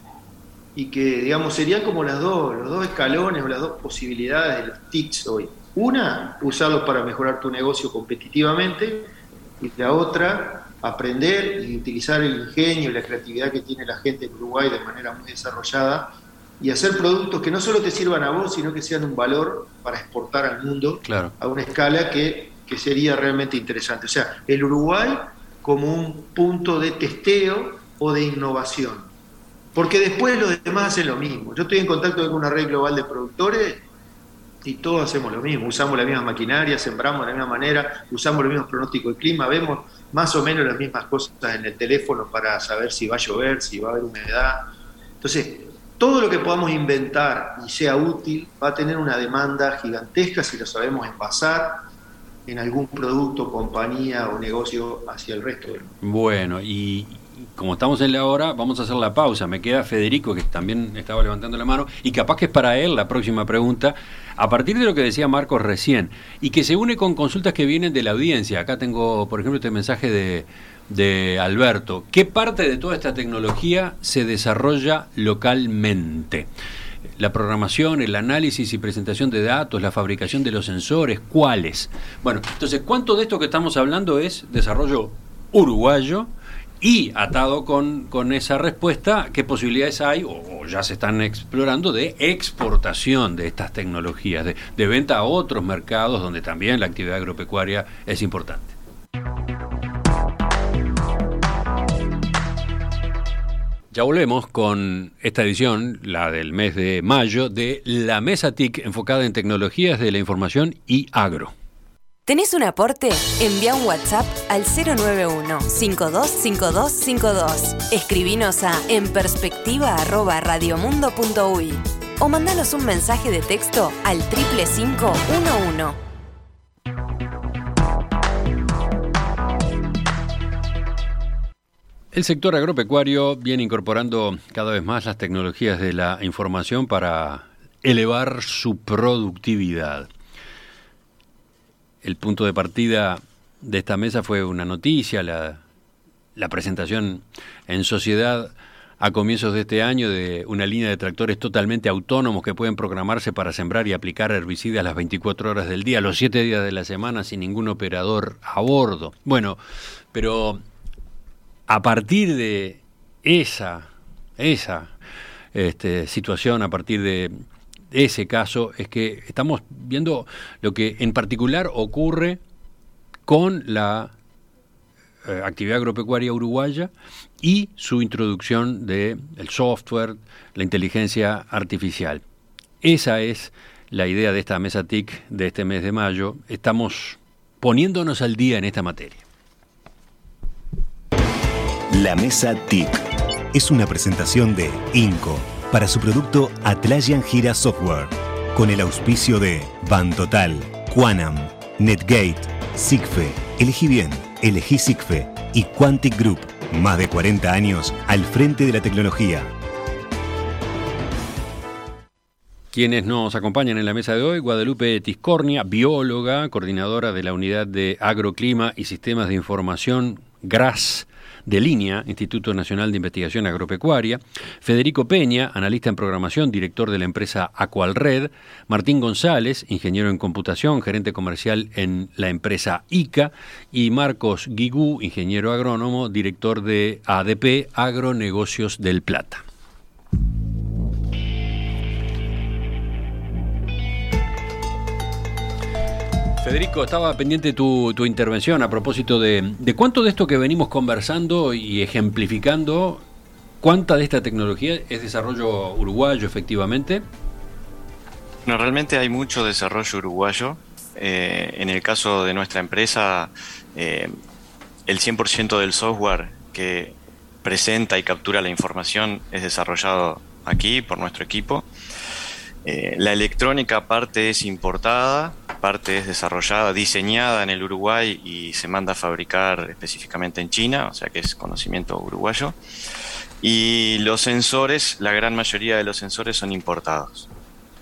y que, digamos, serían como las dos, los dos escalones o las dos posibilidades de los T I Cs hoy. Una, usarlos para mejorar tu negocio competitivamente, y la otra, aprender y utilizar el ingenio y la creatividad que tiene la gente en Uruguay de manera muy desarrollada y hacer productos que no solo te sirvan a vos, sino que sean un valor para exportar al mundo, claro, a una escala que, que sería realmente interesante. O sea, el Uruguay como un punto de testeo o de innovación. Porque después los demás hacen lo mismo. Yo estoy en contacto con una red global de productores y todos hacemos lo mismo. Usamos la misma maquinaria, sembramos de la misma manera, usamos los mismos pronósticos de clima, vemos más o menos las mismas cosas en el teléfono para saber si va a llover, si va a haber humedad. Entonces, todo lo que podamos inventar y sea útil va a tener una demanda gigantesca si lo sabemos envasar en algún producto, compañía o negocio hacia el resto del mundo. Bueno, y como estamos en la hora, vamos a hacer la pausa. Me queda Federico, que también estaba levantando la mano, y capaz que es para él la próxima pregunta, a partir de lo que decía Marcos recién, y que se une con consultas que vienen de la audiencia. Acá tengo, por ejemplo, este mensaje de, de Alberto. ¿Qué parte de toda esta tecnología se desarrolla localmente? La programación, el análisis y presentación de datos, la fabricación de los sensores, ¿cuáles? Bueno, entonces, ¿cuánto de esto que estamos hablando es desarrollo uruguayo? Y atado con, con esa respuesta, ¿qué posibilidades hay, o, o ya se están explorando, de exportación de estas tecnologías, de, de venta a otros mercados donde también la actividad agropecuaria es importante? Ya volvemos con esta edición, la del mes de mayo, de La Mesa T I C, enfocada en tecnologías de la información y agro. ¿Tenés un aporte? Envía un WhatsApp al cero nueve uno, cinco dos cinco dos cinco dos. Escribinos a enperspectiva arroba radiomundo punto uy o mandanos un mensaje de texto al triple cinco uno uno. El sector agropecuario viene incorporando cada vez más las tecnologías de la información para elevar su productividad. El punto de partida de esta mesa fue una noticia, la, la presentación en sociedad a comienzos de este año de una línea de tractores totalmente autónomos que pueden programarse para sembrar y aplicar herbicidas las veinticuatro horas del día, los siete días de la semana, sin ningún operador a bordo. Bueno, pero a partir de esa, esa este, situación, a partir de ese caso, es que estamos viendo lo que en particular ocurre con la eh, actividad agropecuaria uruguaya y su introducción del software, la inteligencia artificial. Esa es la idea de esta mesa T I C de este mes de mayo. Estamos poniéndonos al día en esta materia. La Mesa T I C es una presentación de INCO para su producto Atlassian Gira Software, con el auspicio de Bantotal, Quanam, Netgate, SIGFE, Elegí Bien, Elegí SIGFE y Quantic Group. Más de cuarenta años al frente de la tecnología. Quienes nos acompañan en la mesa de hoy: Guadalupe Tiscornia, bióloga, coordinadora de la Unidad de Agroclima y Sistemas de Información, GRAS, de línea, Instituto Nacional de Investigación Agropecuaria; Federico Peña, analista en programación, director de la empresa Aqualred; Martín González, ingeniero en computación, gerente comercial en la empresa I C A; y Marcos Guigú, ingeniero agrónomo, director de A D P, Agronegocios del Plata. Federico, estaba pendiente tu, tu intervención a propósito de, de cuánto de esto que venimos conversando y ejemplificando, cuánta de esta tecnología es desarrollo uruguayo efectivamente. No, realmente hay mucho desarrollo uruguayo. Eh, en el caso de nuestra empresa, eh, el cien por ciento del software que presenta y captura la información es desarrollado aquí por nuestro equipo. Eh, la electrónica parte es importada, parte es desarrollada, diseñada en el Uruguay y se manda a fabricar específicamente en China, o sea que es conocimiento uruguayo. Y los sensores, la gran mayoría de los sensores son importados.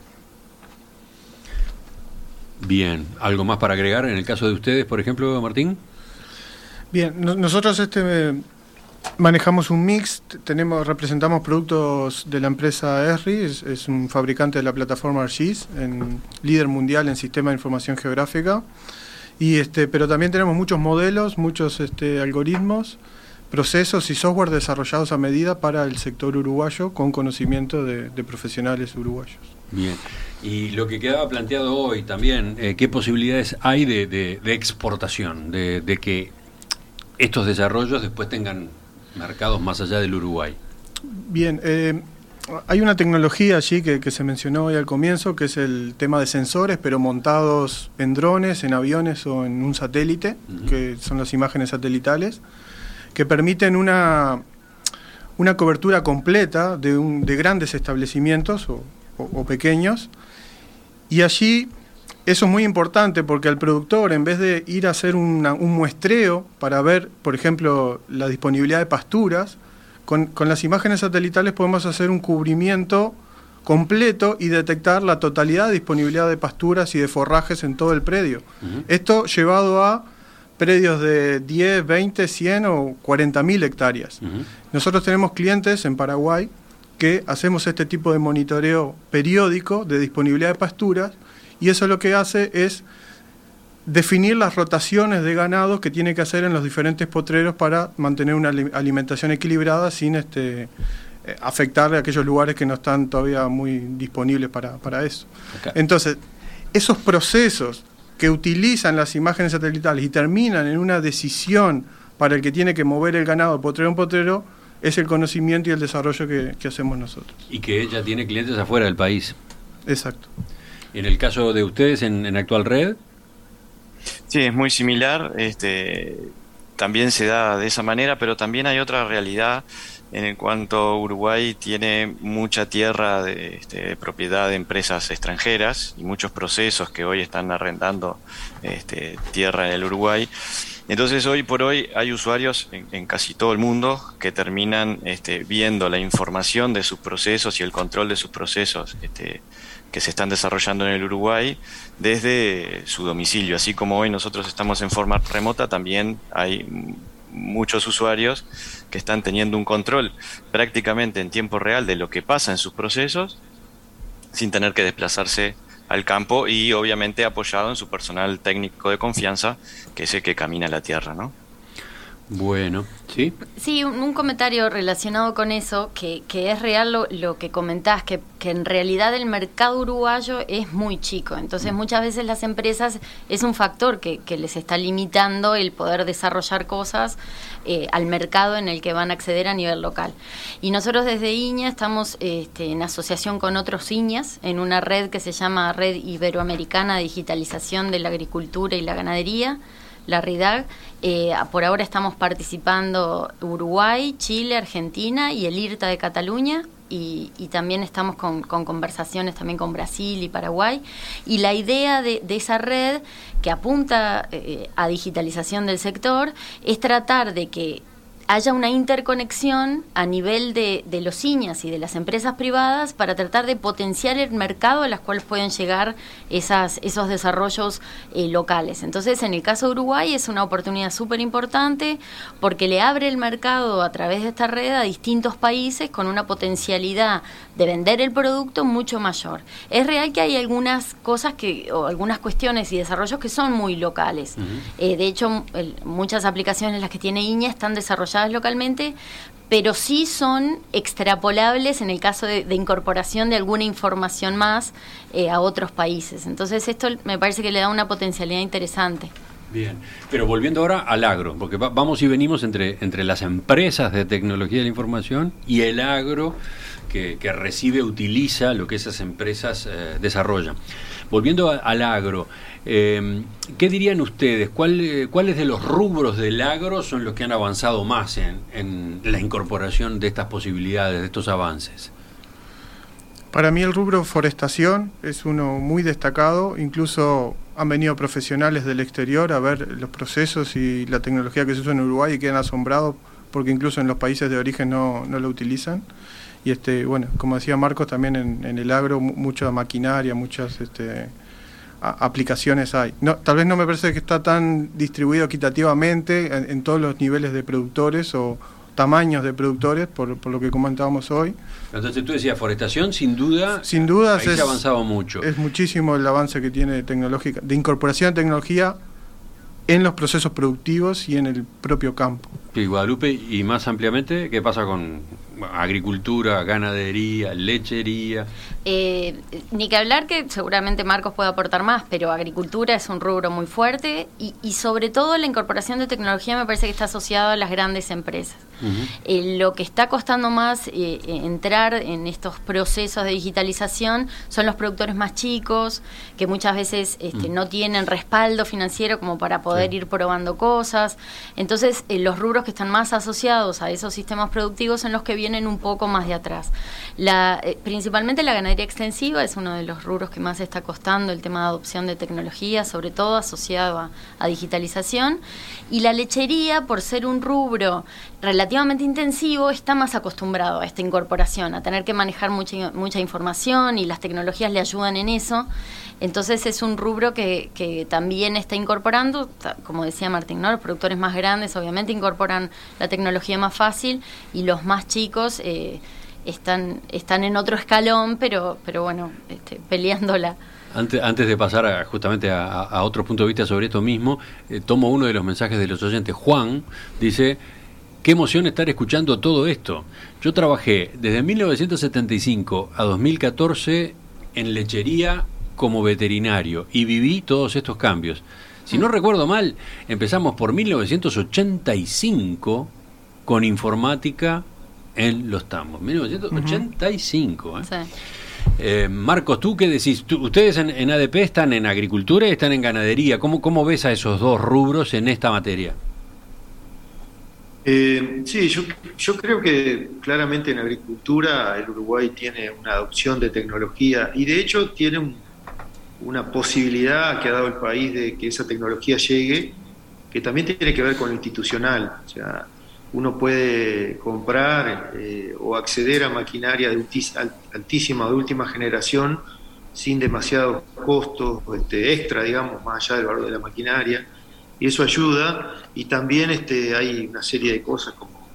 Bien, ¿algo más para agregar en el caso de ustedes, por ejemplo, Martín? Bien, no, nosotros este eh, manejamos un mix, tenemos representamos productos de la empresa Esri, es, es un fabricante de la plataforma ArcGIS, en, líder mundial en sistema de información geográfica, y este, pero también tenemos muchos modelos, muchos este, algoritmos, procesos y software desarrollados a medida para el sector uruguayo con conocimiento de, de profesionales uruguayos. Bien, y lo que quedaba planteado hoy también, eh, ¿qué posibilidades hay de, de, de exportación, de, de que estos desarrollos después tengan mercados más allá del Uruguay? Bien, eh, hay una tecnología allí que, que se mencionó hoy al comienzo, que es el tema de sensores, pero montados en drones, en aviones o en un satélite, uh-huh. que son las imágenes satelitales, que permiten una, una cobertura completa de, un, de grandes establecimientos o, o, o pequeños. Y allí eso es muy importante porque al productor, en vez de ir a hacer una, un muestreo para ver, por ejemplo, la disponibilidad de pasturas, con, con las imágenes satelitales podemos hacer un cubrimiento completo y detectar la totalidad de disponibilidad de pasturas y de forrajes en todo el predio. Uh-huh. Esto llevado a predios de diez, veinte, cien o cuarenta mil hectáreas. Uh-huh. Nosotros tenemos clientes en Paraguay que hacemos este tipo de monitoreo periódico de disponibilidad de pasturas, y eso lo que hace es definir las rotaciones de ganado que tiene que hacer en los diferentes potreros para mantener una alimentación equilibrada sin este, afectar a aquellos lugares que no están todavía muy disponibles para, para eso. Okay. Entonces, esos procesos que utilizan las imágenes satelitales y terminan en una decisión para el que tiene que mover el ganado de potrero en potrero, es el conocimiento y el desarrollo que, que hacemos nosotros. Y que ella tiene clientes afuera del país. Exacto. ¿En el caso de ustedes en, en Actual Red? Sí, es muy similar. Este, también se da de esa manera, pero también hay otra realidad en cuanto Uruguay tiene mucha tierra de, este, de propiedad de empresas extranjeras y muchos procesos que hoy están arrendando este, tierra en el Uruguay. Entonces hoy por hoy hay usuarios en, en casi todo el mundo que terminan este, viendo la información de sus procesos y el control de sus procesos este, que se están desarrollando en el Uruguay desde su domicilio. Así como hoy nosotros estamos en forma remota, también hay muchos usuarios que están teniendo un control prácticamente en tiempo real de lo que pasa en sus procesos sin tener que desplazarse al campo y obviamente apoyado en su personal técnico de confianza, que es el que camina la tierra, ¿no? Bueno, ¿sí? Sí, un, un comentario relacionado con eso, que, que es real lo, lo que comentás, que, que en realidad el mercado uruguayo es muy chico, entonces muchas veces las empresas es un factor que, que les está limitando el poder desarrollar cosas eh, al mercado en el que van a acceder a nivel local. Y nosotros desde INIA estamos este, en asociación con otros INIAs, en una red que se llama Red Iberoamericana de Digitalización de la Agricultura y la Ganadería, la RIDAG. Eh, por ahora estamos participando Uruguay, Chile, Argentina y el IRTA de Cataluña, y, y también estamos con, con conversaciones también con Brasil y Paraguay, y la idea de, de esa red que apunta eh, a digitalización del sector es tratar de que haya una interconexión a nivel de, de los INIAs y de las empresas privadas para tratar de potenciar el mercado a las cuales pueden llegar esas, esos desarrollos eh, locales. Entonces, en el caso de Uruguay es una oportunidad súper importante porque le abre el mercado a través de esta red a distintos países con una potencialidad de vender el producto mucho mayor. Es real que hay algunas cosas que o algunas cuestiones y desarrollos que son muy locales. Uh-huh. Eh, de hecho, el, muchas aplicaciones las que tiene INIA están desarrolladas localmente, pero sí son extrapolables en el caso de, de incorporación de alguna información más eh, a otros países. Entonces esto me parece que le da una potencialidad interesante. Bien, pero volviendo ahora al agro, porque va, vamos y venimos entre, entre las empresas de tecnología de la información y el agro que, que recibe, utiliza lo que esas empresas eh, desarrollan. Volviendo a, al agro, eh, ¿qué dirían ustedes? ¿Cuál, eh, ¿Cuáles de los rubros del agro son los que han avanzado más en, en la incorporación de estas posibilidades, de estos avances? Para mí el rubro forestación es uno muy destacado, incluso han venido profesionales del exterior a ver los procesos y la tecnología que se usa en Uruguay y quedan asombrados porque incluso en los países de origen no, no lo utilizan. Y este, bueno, como decía Marcos, también en, en el agro mucha maquinaria, muchas este, a, aplicaciones hay. No, tal vez no me parece que está tan distribuido equitativamente en, en todos los niveles de productores o tamaños de productores, por, por lo que comentábamos hoy. Entonces tú decías forestación, sin duda, sin duda ahí es, se ha avanzado mucho. Es muchísimo el avance que tiene tecnológica, de incorporación de tecnología en los procesos productivos y en el propio campo. Y Guadalupe, y más ampliamente, ¿qué pasa con agricultura, ganadería, lechería? Eh, ni que hablar, que seguramente Marcos puede aportar más, pero agricultura es un rubro muy fuerte y, y sobre todo la incorporación de tecnología me parece que está asociada a las grandes empresas. Uh-huh. Eh, lo que está costando más eh, entrar en estos procesos de digitalización son los productores más chicos, que muchas veces este, uh-huh. no tienen respaldo financiero como para poder sí. ir probando cosas. Entonces, eh, los rubros que están más asociados a esos sistemas productivos son los que vienen un poco más de atrás. La, eh, principalmente la ganadería extensiva es uno de los rubros que más está costando el tema de adopción de tecnología, sobre todo asociado a, a digitalización. Y la lechería, por ser un rubro relativamente intensivo, está más acostumbrado a esta incorporación, a tener que manejar mucha, mucha información y las tecnologías le ayudan en eso. Entonces es un rubro que, que también está incorporando, como decía Martín, ¿no? Los productores más grandes obviamente incorporan la tecnología más fácil y los más chicos eh, están, están en otro escalón, pero, pero bueno, este, peleándola. Antes, antes de pasar a, justamente a, a otro punto de vista sobre esto mismo, eh, tomo uno de los mensajes de los oyentes. Juan dice: qué emoción estar escuchando todo esto. Yo trabajé desde mil novecientos setenta y cinco a dos mil catorce en lechería como veterinario y viví todos estos cambios. Si no recuerdo mal, empezamos por mil novecientos ochenta y cinco con informática en los tambos. mil novecientos ochenta y cinco. Uh-huh. ¿eh? Sí. Eh, Marcos, ¿tú qué decís? ¿Tú, ustedes en, en A D P están en agricultura y están en ganadería. ¿Cómo, cómo ves a esos dos rubros en esta materia? Eh, sí, yo, yo creo que claramente en agricultura el Uruguay tiene una adopción de tecnología y de hecho tiene un, una posibilidad que ha dado el país de que esa tecnología llegue, que también tiene que ver con lo institucional. O sea, uno puede comprar eh, o acceder a maquinaria de altísima o de última generación sin demasiados costos este, extra, digamos, más allá del valor de la maquinaria, y eso ayuda. Y también este, hay una serie de cosas como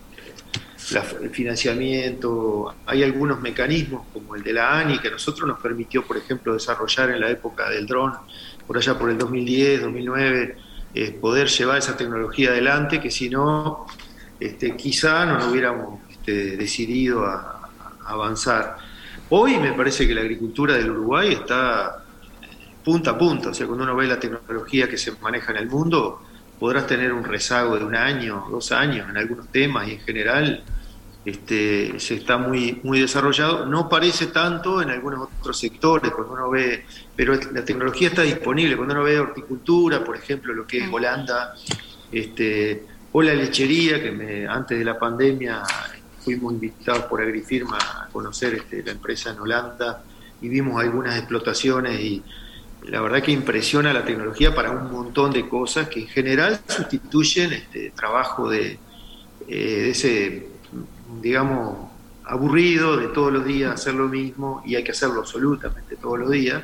la, el financiamiento, hay algunos mecanismos como el de la A N I que a nosotros nos permitió, por ejemplo, desarrollar en la época del dron, por allá por el dos mil diez, dos mil nueve, eh, poder llevar esa tecnología adelante, que si no, este, quizá no nos hubiéramos este, decidido a, a avanzar. Hoy me parece que la agricultura del Uruguay está punta a punta, o sea, cuando uno ve la tecnología que se maneja en el mundo, podrás tener un rezago de un año, dos años en algunos temas, y en general este, se está muy, muy desarrollado. No parece tanto en algunos otros sectores, cuando uno ve, pero la tecnología está disponible, cuando uno ve horticultura, por ejemplo, lo que es Holanda, este, o la lechería, que me, antes de la pandemia fuimos invitados por Agrifirma a conocer este, la empresa en Holanda, y vimos algunas explotaciones, y la verdad que impresiona la tecnología para un montón de cosas que en general sustituyen este trabajo de, eh, de ese, digamos, aburrido de todos los días hacer lo mismo, y hay que hacerlo absolutamente todos los días.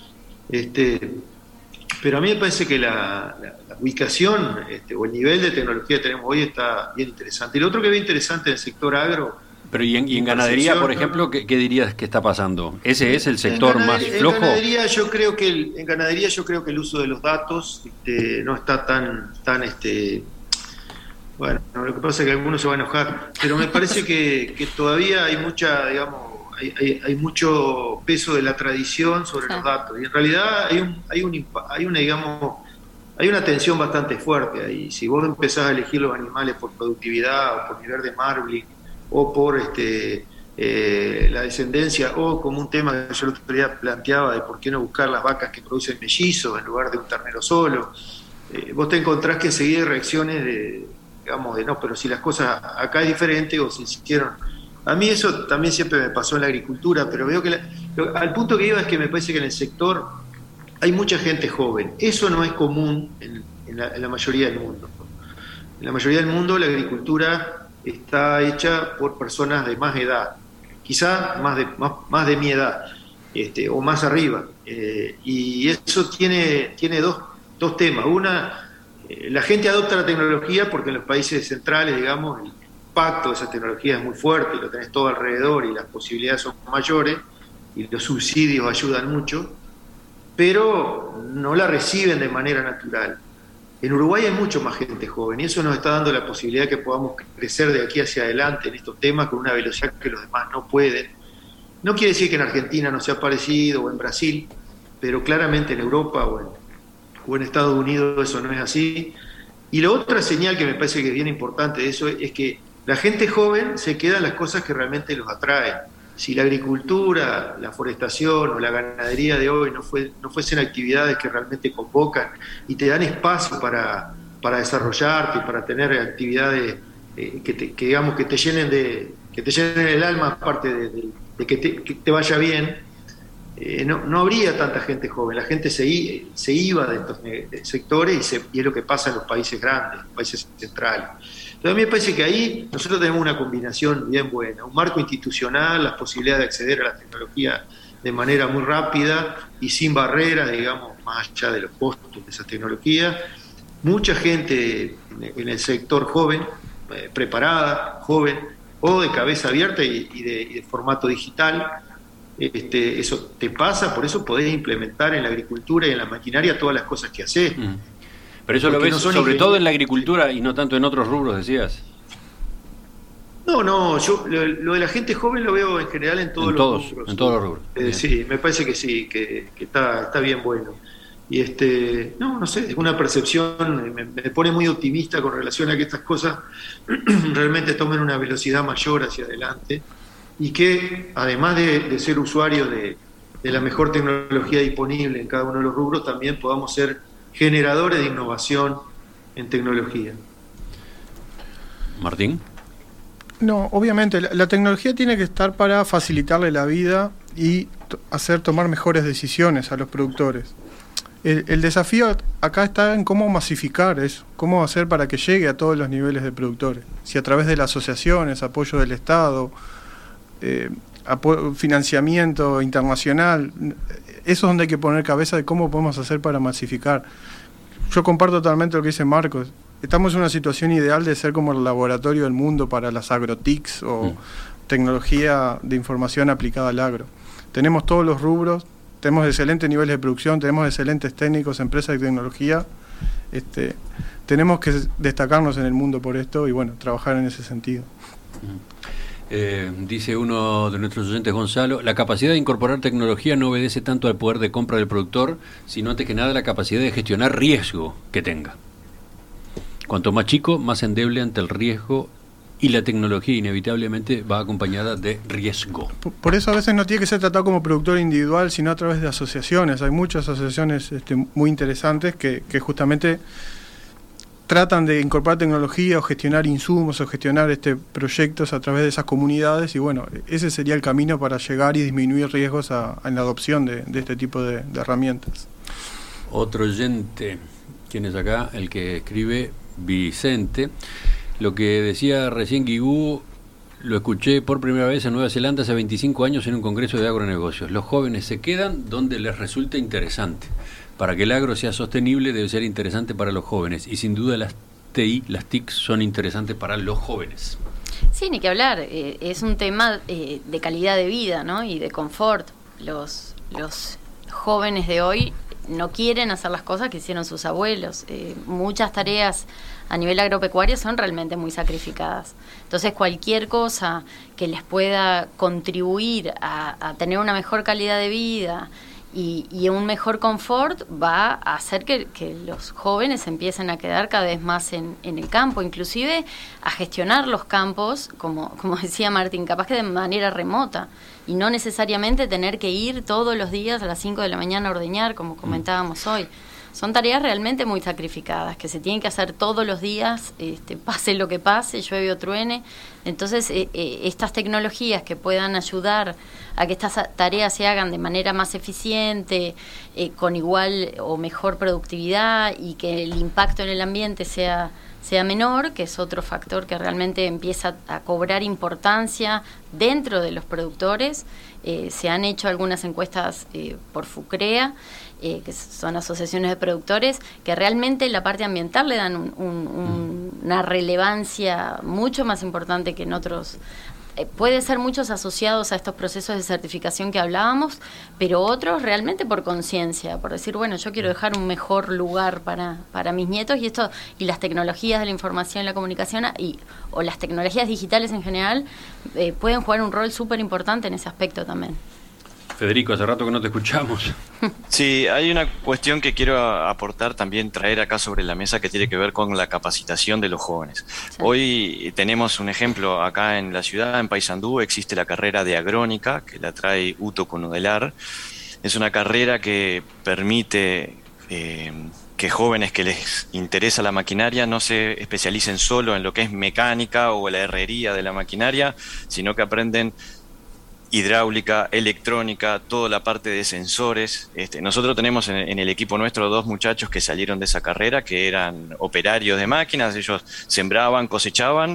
Este, pero a mí me parece que la, la, la ubicación este, o el nivel de tecnología que tenemos hoy está bien interesante. Y lo otro que veo interesante en el sector agro... Pero y en, y en ganadería, por ejemplo, ¿qué, ¿qué dirías que está pasando? ¿Ese es el sector más flojo? En ganadería yo creo que el, en ganadería yo creo que el uso de los datos este, no está tan tan este bueno, lo que pasa es que algunos se van a enojar, pero me parece que, que todavía hay mucha, digamos, hay, hay, hay mucho peso de la tradición sobre sí. los datos, y en realidad hay un hay un hay una digamos hay una tensión bastante fuerte ahí. Si vos empezás a elegir los animales por productividad o por nivel de marbling o por este eh, la descendencia, o como un tema que yo el otro día planteaba de por qué no buscar las vacas que producen mellizos en lugar de un ternero solo, eh, vos te encontrás que enseguida reacciones de, digamos, de no, pero si las cosas acá es diferente o se hicieron. A mí eso también siempre me pasó en la agricultura, pero veo que la, lo, al punto que iba es que me parece que en el sector hay mucha gente joven. Eso no es común en, en, la, en la mayoría del mundo. En la mayoría del mundo la agricultura está hecha por personas de más edad, quizá más de, más, más de mi edad, este, o más arriba. Eh, y eso tiene, tiene dos, dos temas. Una, eh, la gente adopta la tecnología porque en los países centrales, digamos, el impacto de esa tecnología es muy fuerte, y lo tenés todo alrededor y las posibilidades son mayores, y los subsidios ayudan mucho, pero no la reciben de manera natural. En Uruguay hay mucho más gente joven, y eso nos está dando la posibilidad que podamos crecer de aquí hacia adelante en estos temas con una velocidad que los demás no pueden. No quiere decir que en Argentina no sea parecido, o en Brasil, pero claramente en Europa o en, o en Estados Unidos eso no es así. Y la otra señal que me parece que es bien importante de eso es que la gente joven se queda en las cosas que realmente los atraen. Si la agricultura, la forestación o la ganadería de hoy no, fue, no fuesen actividades que realmente convocan y te dan espacio para, para desarrollarte, para tener actividades eh, que, te, que digamos que te llenen de que te llenen el alma, aparte de, de, de que, te, que te vaya bien, eh, no, no habría tanta gente joven. La gente se, se iba de estos sectores, y, se, y es lo que pasa en los países grandes, los países centrales. Entonces a mí me parece que ahí nosotros tenemos una combinación bien buena, un marco institucional, las posibilidades de acceder a la tecnología de manera muy rápida y sin barreras, digamos, más allá de los costos de esa tecnología, mucha gente en el sector joven, eh, preparada, joven, o de cabeza abierta y, y, de, y de formato digital. Este, eso te pasa, por eso podés implementar en la agricultura y en la maquinaria todas las cosas que haces. Mm. Pero eso Porque lo ves no sobre todo en la agricultura y no tanto en otros rubros, decías. No, no, yo lo, lo de la gente joven lo veo en general en todos en los todos, rubros. En todos los rubros. Eh, sí, me parece que sí, que, que está, está bien bueno. Y este, no, no sé, es una percepción, me, me pone muy optimista con relación a que estas cosas realmente tomen una velocidad mayor hacia adelante y que además de, de ser usuarios de, de la mejor tecnología disponible en cada uno de los rubros, también podamos ser generadores de innovación en tecnología. Martín. No, obviamente, la, la tecnología tiene que estar para facilitarle la vida y t- hacer tomar mejores decisiones a los productores. El, el desafío acá está en cómo masificar eso, cómo hacer para que llegue a todos los niveles de productores. Si a través de las asociaciones, apoyo del Estado, eh, apo- financiamiento internacional, eso es donde hay que poner cabeza de cómo podemos hacer para masificar. Yo comparto totalmente lo que dice Marcos. Estamos en una situación ideal de ser como el laboratorio del mundo para las agrotics o mm. tecnología de información aplicada al agro. Tenemos todos los rubros, tenemos excelentes niveles de producción, tenemos excelentes técnicos, empresas de tecnología. Este, tenemos que destacarnos en el mundo por esto y bueno, trabajar en ese sentido. Eh, dice uno de nuestros oyentes, Gonzalo, la capacidad de incorporar tecnología no obedece tanto al poder de compra del productor, sino antes que nada la capacidad de gestionar riesgo que tenga. Cuanto más chico, más endeble ante el riesgo y la tecnología inevitablemente va acompañada de riesgo. Por, por eso a veces no tiene que ser tratado como productor individual, sino a través de asociaciones. Hay muchas asociaciones este, muy interesantes que, que justamente tratan de incorporar tecnología o gestionar insumos o gestionar este, proyectos a través de esas comunidades y bueno, ese sería el camino para llegar y disminuir riesgos a, a en la adopción de, de este tipo de, de herramientas. Otro oyente, ¿quién es acá? El que escribe... Vicente, lo que decía recién Guigú lo escuché por primera vez en Nueva Zelanda hace veinticinco años en un congreso de agronegocios. Los jóvenes se quedan donde les resulta interesante. Para que el agro sea sostenible debe ser interesante para los jóvenes y sin duda las T I, las T I C son interesantes para los jóvenes. Sí, ni que hablar, eh, es un tema eh, de calidad de vida, ¿no? Y de confort. Los, los jóvenes de hoy no quieren hacer las cosas que hicieron sus abuelos. Eh, muchas tareas a nivel agropecuario son realmente muy sacrificadas. Entonces, cualquier cosa que les pueda contribuir a, a tener una mejor calidad de vida y, y un mejor confort va a hacer que, que los jóvenes empiecen a quedar cada vez más en, en el campo, inclusive a gestionar los campos, como, como decía Martín, capaz que de manera remota, y no necesariamente tener que ir todos los días a las cinco de la mañana a ordeñar, como comentábamos hoy. Son tareas realmente muy sacrificadas, que se tienen que hacer todos los días, este, pase lo que pase, llueve o truene. Entonces, eh, eh, estas tecnologías que puedan ayudar a que estas tareas se hagan de manera más eficiente, eh, con igual o mejor productividad y que el impacto en el ambiente sea... sea menor, que es otro factor que realmente empieza a cobrar importancia dentro de los productores. Eh, se han hecho algunas encuestas eh, por FUCREA, eh, que son asociaciones de productores, que realmente la parte ambiental le dan un, un, un, una relevancia mucho más importante que en otros. Eh, puede ser muchos asociados a estos procesos de certificación que hablábamos, pero otros realmente por conciencia, por decir, bueno, yo quiero dejar un mejor lugar para, para mis nietos, y esto y las tecnologías de la información y la comunicación y, o las tecnologías digitales en general eh, pueden jugar un rol súper importante en ese aspecto también. Federico, hace rato que no te escuchamos. Sí, hay una cuestión que quiero aportar, también traer acá sobre la mesa, que tiene que ver con la capacitación de los jóvenes. Sí. Hoy tenemos un ejemplo acá en la ciudad, en Paysandú, existe la carrera de agrónica, que la trae Uto Conudelar. Es una carrera que permite eh, que jóvenes que les interesa la maquinaria no se especialicen solo en lo que es mecánica o la herrería de la maquinaria, sino que aprenden hidráulica, electrónica, toda la parte de sensores. Este, nosotros tenemos en, en el equipo nuestro dos muchachos que salieron de esa carrera, que eran operarios de máquinas. Ellos sembraban, cosechaban,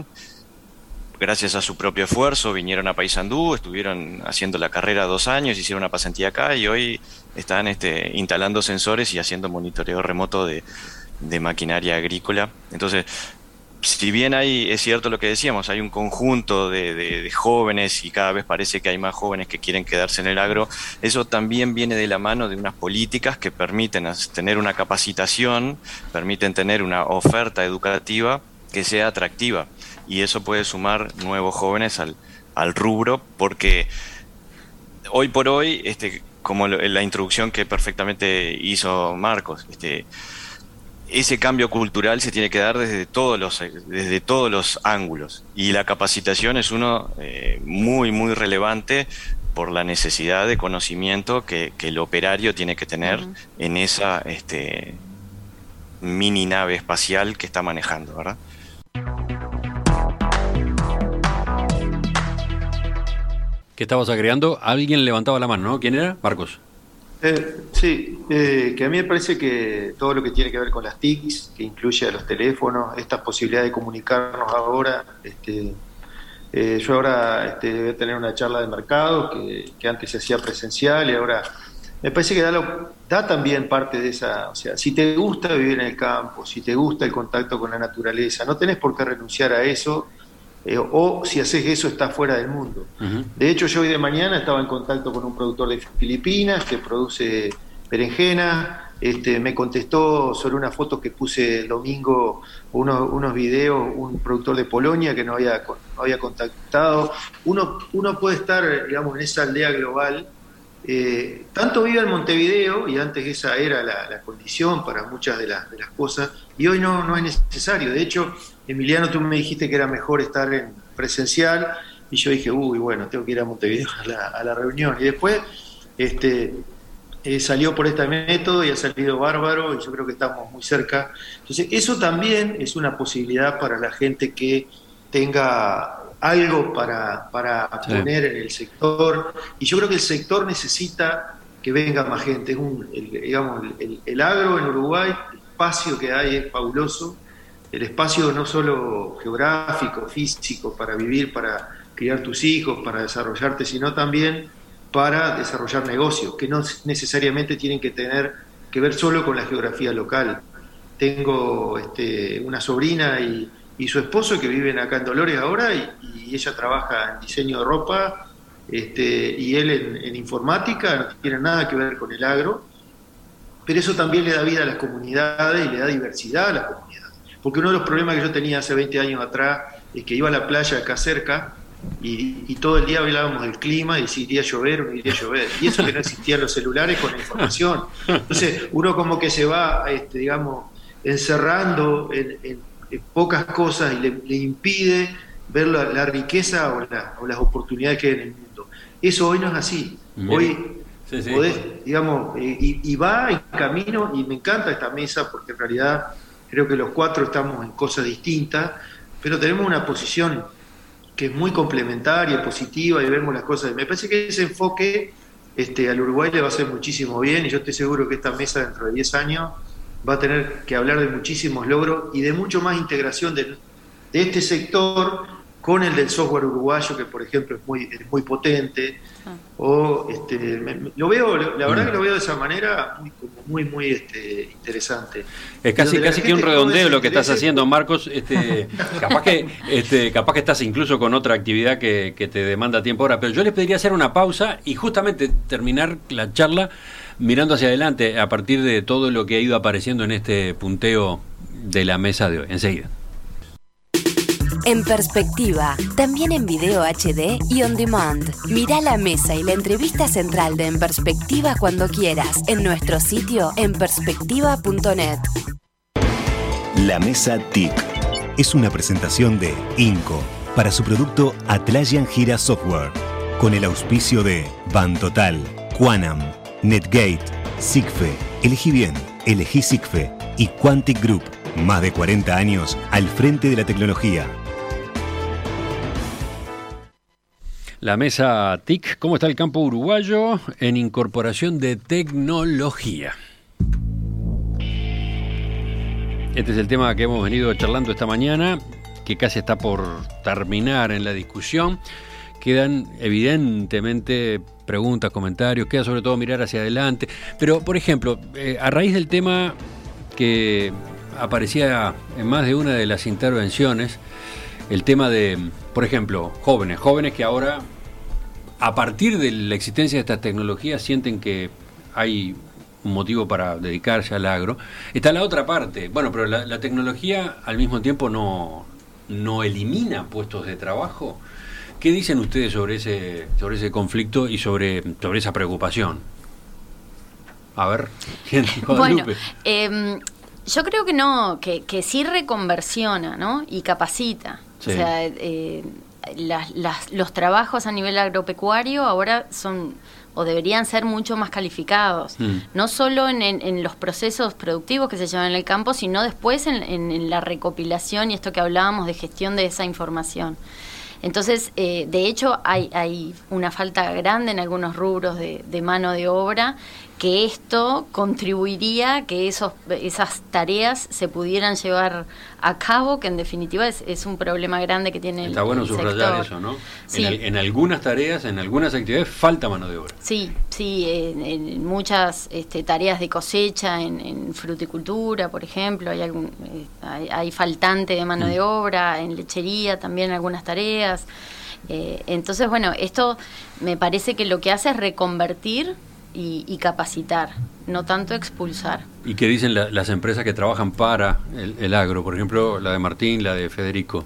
gracias a su propio esfuerzo vinieron a Paysandú, estuvieron haciendo la carrera dos años, hicieron una pasantía acá y hoy están este, instalando sensores y haciendo monitoreo remoto de, de maquinaria agrícola. Entonces, si bien hay, es cierto lo que decíamos, hay un conjunto de, de, de jóvenes y cada vez parece que hay más jóvenes que quieren quedarse en el agro, eso también viene de la mano de unas políticas que permiten tener una capacitación, permiten tener una oferta educativa que sea atractiva, y eso puede sumar nuevos jóvenes al, al rubro, porque hoy por hoy, este, como la introducción que perfectamente hizo Marcos, este, ese cambio cultural se tiene que dar desde todos los, desde todos los ángulos, y la capacitación es uno eh, muy, muy relevante por la necesidad de conocimiento que, que el operario tiene que tener uh-huh. en esa este, mini nave espacial que está manejando, ¿verdad? ¿Qué estabas agregando? Alguien levantaba la mano, ¿no? ¿Quién era? Marcos. Eh, sí, eh, que a mí me parece que todo lo que tiene que ver con las T I Cs, que incluye a los teléfonos, esta posibilidad de comunicarnos ahora, este, eh, yo ahora este, voy a tener una charla de mercado que, que antes se hacía presencial y ahora me parece que da, lo, da también parte de esa, o sea, si te gusta vivir en el campo, si te gusta el contacto con la naturaleza, no tenés por qué renunciar a eso. Eh, o si haces eso estás fuera del mundo. Uh-huh. De hecho, yo hoy de mañana estaba en contacto con un productor de Filipinas que produce berenjena, este, me contestó sobre una foto que puse el domingo, unos, unos videos, un productor de Polonia que no había, no había contactado. Uno, uno puede estar, digamos, en esa aldea global, eh, tanto vive en Montevideo, y antes esa era la, la condición para muchas de las, de las cosas, y hoy no, no es necesario. De hecho, Emiliano, tú me dijiste que era mejor estar en presencial, y yo dije, uy, bueno, tengo que ir a Montevideo a la, a la reunión. Y después este, eh, salió por este método y ha salido bárbaro, y yo creo que estamos muy cerca. Entonces, eso también es una posibilidad para la gente que tenga algo para, para sí. poner en el sector, y yo creo que el sector necesita que venga más gente. Es un, el, digamos, el, el agro en Uruguay, el espacio que hay es fabuloso. El espacio no solo geográfico, físico, para vivir, para criar tus hijos, para desarrollarte, sino también para desarrollar negocios, que no necesariamente tienen que tener que ver solo con la geografía local. Tengo este, una sobrina y, y su esposo que viven acá en Dolores ahora, y, y ella trabaja en diseño de ropa, este, y él en, en informática, no tiene nada que ver con el agro, pero eso también le da vida a las comunidades y le da diversidad a las comunidades. Porque uno de los problemas que yo tenía hace veinte años atrás es que iba a la playa acá cerca y, y todo el día hablábamos del clima y si iría a llover o no iría a llover. Y eso que no existían los celulares con la información. Entonces uno como que se va, este, digamos, encerrando en, en, en pocas cosas y le, le impide ver la, la riqueza o, la, o las oportunidades que hay en el mundo. Eso hoy no es así. Bien. Hoy sí, sí. podés, digamos, eh, y, y va en camino, y me encanta esta mesa porque en realidad creo que los cuatro estamos en cosas distintas, pero tenemos una posición que es muy complementaria, positiva, y vemos las cosas. Me parece que ese enfoque este, al Uruguay le va a hacer muchísimo bien, y yo estoy seguro que esta mesa dentro de diez años va a tener que hablar de muchísimos logros y de mucho más integración de, de este sector con el del software uruguayo, que por ejemplo es muy, es muy potente. Ah. O este, me, me, lo veo, la verdad mm. que lo veo de esa manera muy, muy, muy este, interesante. Es casi, casi que un redondeo lo que estás haciendo, Marcos. Este, capaz que, este, capaz que estás incluso con otra actividad que, que te demanda tiempo ahora, pero yo les pediría hacer una pausa y justamente terminar la charla mirando hacia adelante a partir de todo lo que ha ido apareciendo en este punteo de la mesa de hoy. Enseguida. En Perspectiva, también en video H D y on demand. Mirá la mesa y la entrevista central de En Perspectiva cuando quieras en nuestro sitio en perspectiva punto net. La Mesa T I C es una presentación de INCO para su producto Atlassian Gira Software, con el auspicio de Bantotal, Quanam, Netgate, SIGFE, elegí bien, elegí SIGFE y Quantic Group. Más de cuarenta años al frente de la tecnología. La mesa T I C, ¿cómo está el campo uruguayo en incorporación de tecnología? Este es el tema que hemos venido charlando esta mañana, que casi está por terminar en la discusión. Quedan evidentemente preguntas, comentarios, queda sobre todo mirar hacia adelante. Pero, por ejemplo, eh, a raíz del tema que aparecía en más de una de las intervenciones el tema de, por ejemplo, jóvenes, jóvenes que ahora, a partir de la existencia de estas tecnologías, sienten que hay un motivo para dedicarse al agro. Está la otra parte, bueno, pero la, la tecnología al mismo tiempo no, no elimina puestos de trabajo. ¿Qué dicen ustedes sobre ese, sobre ese conflicto y sobre, sobre esa preocupación? A ver, ¿quién? Bueno, eh, yo creo que no, que, que sí reconversiona, ¿no? Y capacita. Sí. O sea, eh, las, las, los trabajos a nivel agropecuario ahora son o deberían ser mucho más calificados, mm. no solo en, en, en los procesos productivos que se llevan en el campo, sino después en, en, en la recopilación y esto que hablábamos de gestión de esa información. Entonces, eh, de hecho, hay, hay una falta grande en algunos rubros de, de mano de obra, que esto contribuiría a que esos, esas tareas se pudieran llevar a cabo, que en definitiva es, es un problema grande que tiene el sector. Está bueno subrayar eso, ¿no? Sí. En, en algunas tareas, en algunas actividades, falta mano de obra. Sí, sí, en, en muchas este, tareas de cosecha, en, en fruticultura, por ejemplo, hay, algún, eh, hay, hay faltante de mano mm. de obra, en lechería también algunas tareas. Eh, entonces, bueno, esto me parece que lo que hace es reconvertir Y, y capacitar, no tanto expulsar. ¿Y qué dicen la, las empresas que trabajan para el, el agro? Por ejemplo, la de Martín, la de Federico.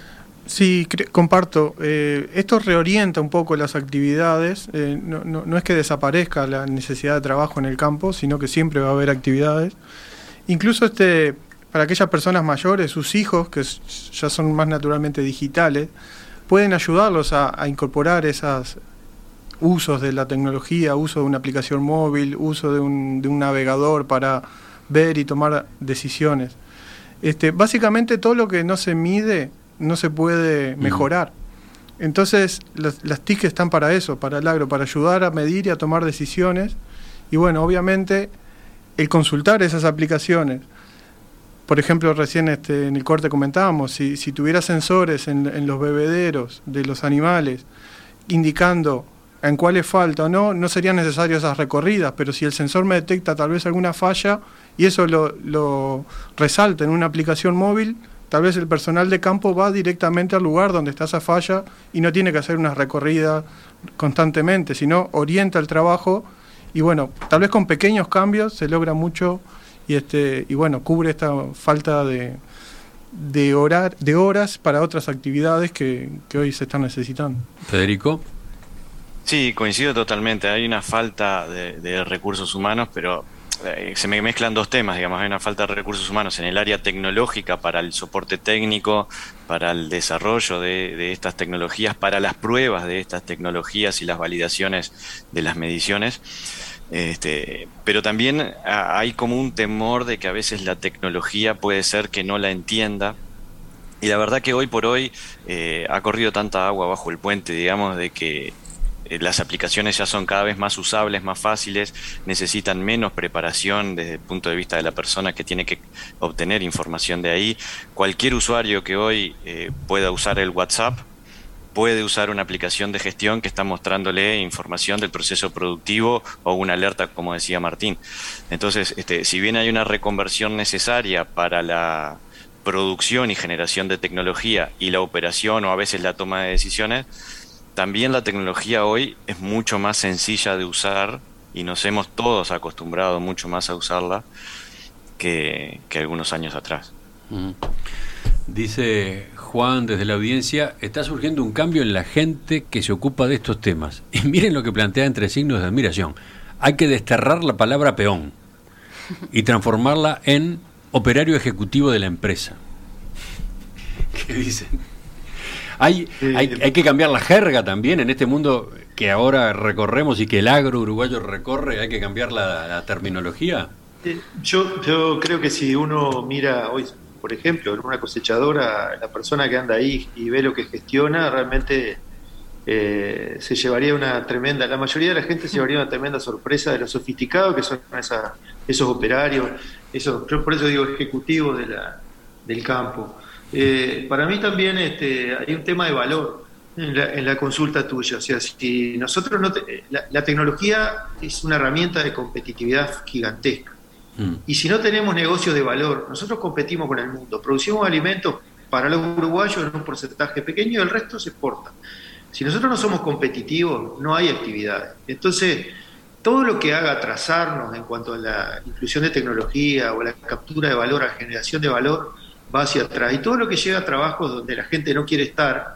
Sí, comparto. Eh, esto reorienta un poco las actividades. Eh, no, no, no es que desaparezca la necesidad de trabajo en el campo, sino que siempre va a haber actividades. Incluso este, para aquellas personas mayores, sus hijos, que ya son más naturalmente digitales, pueden ayudarlos a, a incorporar esas usos de la tecnología, uso de una aplicación móvil, uso de un, de un navegador para ver y tomar decisiones. Este, básicamente todo lo que no se mide no se puede mejorar. Entonces las, las T I C están para eso, para el agro, para ayudar a medir y a tomar decisiones. Y bueno, obviamente el consultar esas aplicaciones, por ejemplo, recién este, en el corte comentábamos, si, si tuviera sensores en, en los bebederos de los animales indicando en cuáles falta o no, no serían necesarias esas recorridas, pero si el sensor me detecta tal vez alguna falla y eso lo, lo resalta en una aplicación móvil, tal vez el personal de campo va directamente al lugar donde está esa falla y no tiene que hacer una recorrida constantemente, sino orienta el trabajo y bueno, tal vez con pequeños cambios se logra mucho y este y bueno, cubre esta falta de, de, horar, de horas para otras actividades que, que hoy se están necesitando. Federico. Sí, coincido totalmente. Hay una falta de, de recursos humanos, pero eh, se me mezclan dos temas, digamos. Hay una falta de recursos humanos en el área tecnológica para el soporte técnico, para el desarrollo de, de estas tecnologías, para las pruebas de estas tecnologías y las validaciones de las mediciones. Este, pero también hay como un temor de que a veces la tecnología puede ser que no la entienda. Y la verdad que hoy por hoy eh, ha corrido tanta agua bajo el puente, digamos, de que las aplicaciones ya son cada vez más usables, más fáciles, necesitan menos preparación desde el punto de vista de la persona que tiene que obtener información de ahí. Cualquier usuario que hoy eh, pueda usar el WhatsApp puede usar una aplicación de gestión que está mostrándole información del proceso productivo o una alerta, como decía Martín. Entonces, este, si bien hay una reconversión necesaria para la producción y generación de tecnología y la operación o a veces la toma de decisiones, también la tecnología hoy es mucho más sencilla de usar y nos hemos todos acostumbrado mucho más a usarla que, que algunos años atrás. Uh-huh. Dice Juan desde la audiencia, está surgiendo un cambio en la gente que se ocupa de estos temas. Y miren lo que plantea entre signos de admiración. Hay que desterrar la palabra peón y transformarla en operario ejecutivo de la empresa. ¿Qué dicen? Hay, hay, hay que cambiar la jerga también en este mundo que ahora recorremos y que el agro uruguayo recorre, hay que cambiar la, la terminología. Eh, yo, yo creo que si uno mira hoy, por ejemplo, en una cosechadora, la persona que anda ahí y ve lo que gestiona, realmente eh, se llevaría una tremenda, la mayoría de la gente se llevaría una tremenda sorpresa de lo sofisticado que son esa, esos operarios, esos, yo por eso digo ejecutivos de la, del campo. Eh, para mí también este, hay un tema de valor en la, en la consulta tuya. O sea, si nosotros no te, la, la tecnología es una herramienta de competitividad gigantesca. Mm. Y si no tenemos negocios de valor, nosotros competimos con el mundo, producimos alimentos para los uruguayos en un porcentaje pequeño y el resto se exporta. Si nosotros no somos competitivos, no hay actividades. Entonces, todo lo que haga atrasarnos en cuanto a la inclusión de tecnología o la captura de valor, a la generación de valor, va hacia atrás. Y todo lo que llega a trabajos donde la gente no quiere estar,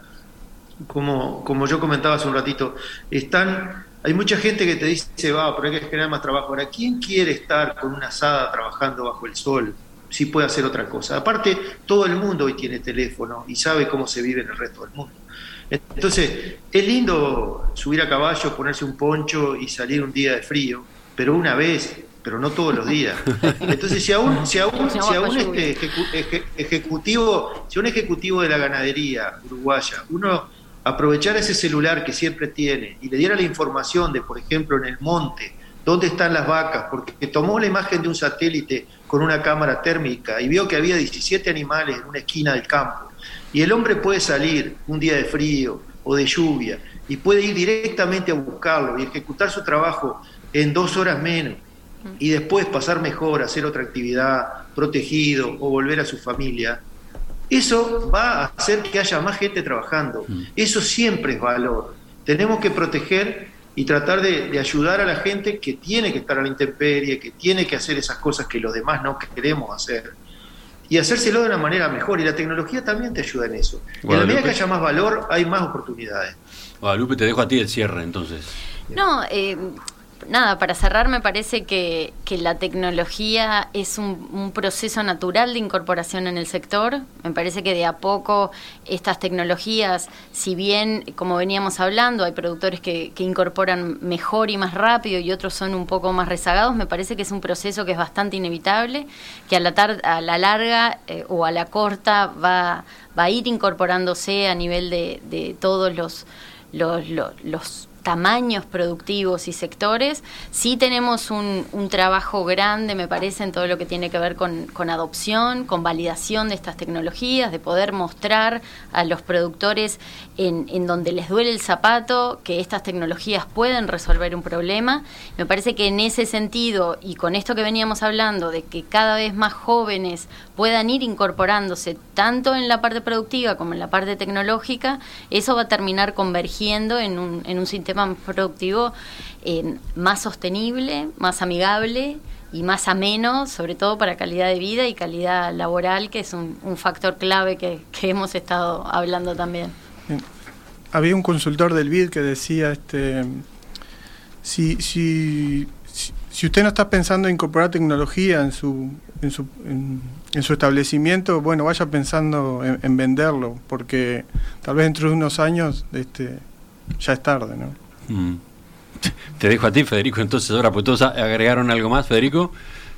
como, como yo comentaba hace un ratito, están, hay mucha gente que te dice, va, pero hay que generar más trabajo. Ahora, ¿quién quiere estar con una asada trabajando bajo el sol si puede hacer otra cosa? Aparte, todo el mundo hoy tiene teléfono y sabe cómo se vive en el resto del mundo. Entonces, es lindo subir a caballo, ponerse un poncho y salir un día de frío, pero una vez, pero no todos los días. Entonces, si aún, si aún, si aún este ejecu, eje, ejecutivo, si un ejecutivo de la ganadería uruguaya, uno aprovechara ese celular que siempre tiene y le diera la información de, por ejemplo, en el monte, dónde están las vacas, porque tomó la imagen de un satélite con una cámara térmica y vio que había diecisiete animales en una esquina del campo. Y el hombre puede salir un día de frío o de lluvia y puede ir directamente a buscarlo y ejecutar su trabajo en dos horas menos y después pasar mejor, hacer otra actividad, protegido o volver a su familia. Eso va a hacer que haya más gente trabajando. Eso siempre es valor. Tenemos que proteger y tratar de, de ayudar a la gente que tiene que estar a la intemperie, que tiene que hacer esas cosas que los demás no queremos hacer. Y hacérselo de una manera mejor, y la tecnología también te ayuda en eso. Guadalupe. En la medida que haya más valor, hay más oportunidades. Guadalupe, te dejo a ti el cierre, entonces. No, eh, nada, para cerrar me parece que, que la tecnología es un, un proceso natural de incorporación en el sector. Me parece que de a poco estas tecnologías, si bien, como veníamos hablando, hay productores que, que incorporan mejor y más rápido y otros son un poco más rezagados, me parece que es un proceso que es bastante inevitable, que a la, tar- a la larga eh, o a la corta va, va a ir incorporándose a nivel de, de todos los, los, los, los tamaños productivos y sectores. Sí tenemos un, un trabajo grande, me parece, en todo lo que tiene que ver con, con adopción, con validación de estas tecnologías, de poder mostrar a los productores en, en donde les duele el zapato que estas tecnologías pueden resolver un problema. Me parece que en ese sentido, y con esto que veníamos hablando, de que cada vez más jóvenes puedan ir incorporándose tanto en la parte productiva como en la parte tecnológica, eso va a terminar convergiendo en un, en un sistema productivo eh, más sostenible, más amigable y más ameno, sobre todo para calidad de vida y calidad laboral, que es un, un factor clave que, que hemos estado hablando también. Bien. Había un consultor del B I D que decía, este, si, si, si, si usted no está pensando en incorporar tecnología en su, en su, en, en su establecimiento, bueno, vaya pensando en, en venderlo, porque tal vez dentro de unos años este, ya es tarde, ¿no? Mm. Te dejo a ti, Federico, entonces ahora, pues todos agregaron algo más, Federico.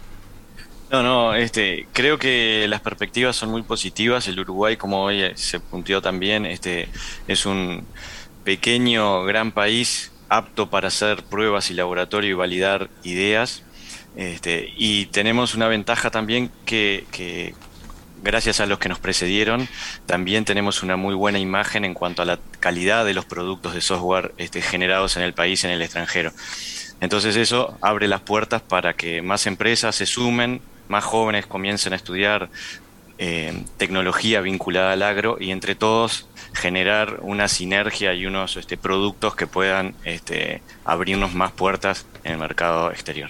No, no, este, creo que las perspectivas son muy positivas. El Uruguay, como hoy se punteó también, este, es un pequeño, gran país apto para hacer pruebas y laboratorio y validar ideas. Este, y tenemos una ventaja también que, que gracias a los que nos precedieron, también tenemos una muy buena imagen en cuanto a la calidad de los productos de software este, generados en el país, en el extranjero. Entonces eso abre las puertas para que más empresas se sumen, más jóvenes comiencen a estudiar eh, tecnología vinculada al agro y entre todos generar una sinergia y unos este, productos que puedan este, abrirnos más puertas en el mercado exterior.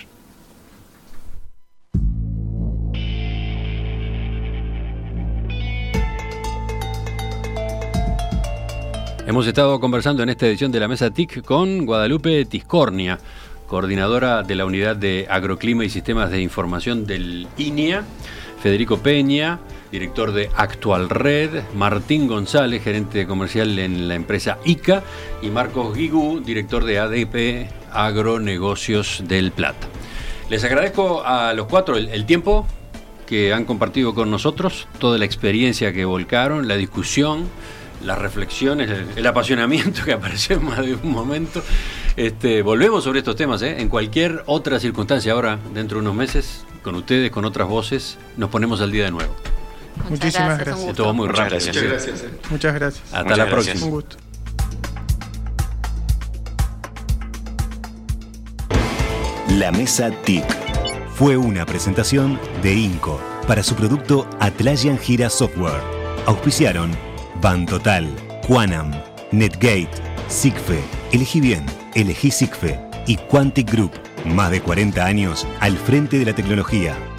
Hemos estado conversando en esta edición de la Mesa T I C con Guadalupe Tiscornia, coordinadora de la Unidad de Agroclima y Sistemas de Información del I N I A, Federico Peña, director de Actual Red, Martín González, gerente comercial en la empresa I C A, y Marcos Guigú, director de A D P Agronegocios del Plata. Les agradezco a los cuatro el, el tiempo que han compartido con nosotros, toda la experiencia que volcaron, la discusión, las reflexiones, el, el apasionamiento que apareció en más de un momento. Este, volvemos sobre estos temas, ¿eh? En cualquier otra circunstancia. Ahora, dentro de unos meses, con ustedes, con otras voces, nos ponemos al día de nuevo. Muchas Muchísimas gracias. gracias. Esto va muy rápido. Gracias. Muchas gracias. Eh. Muchas gracias. Hasta Muchas la gracias. próxima. Un gusto. La Mesa T I C. fue una presentación de Inco para su producto Atlassian Gira Software. Auspiciaron Bantotal, Quanam, Netgate, Sigfe, Elegí Bien, Elegí Sigfe y Quantic Group. Más de cuarenta años al frente de la tecnología.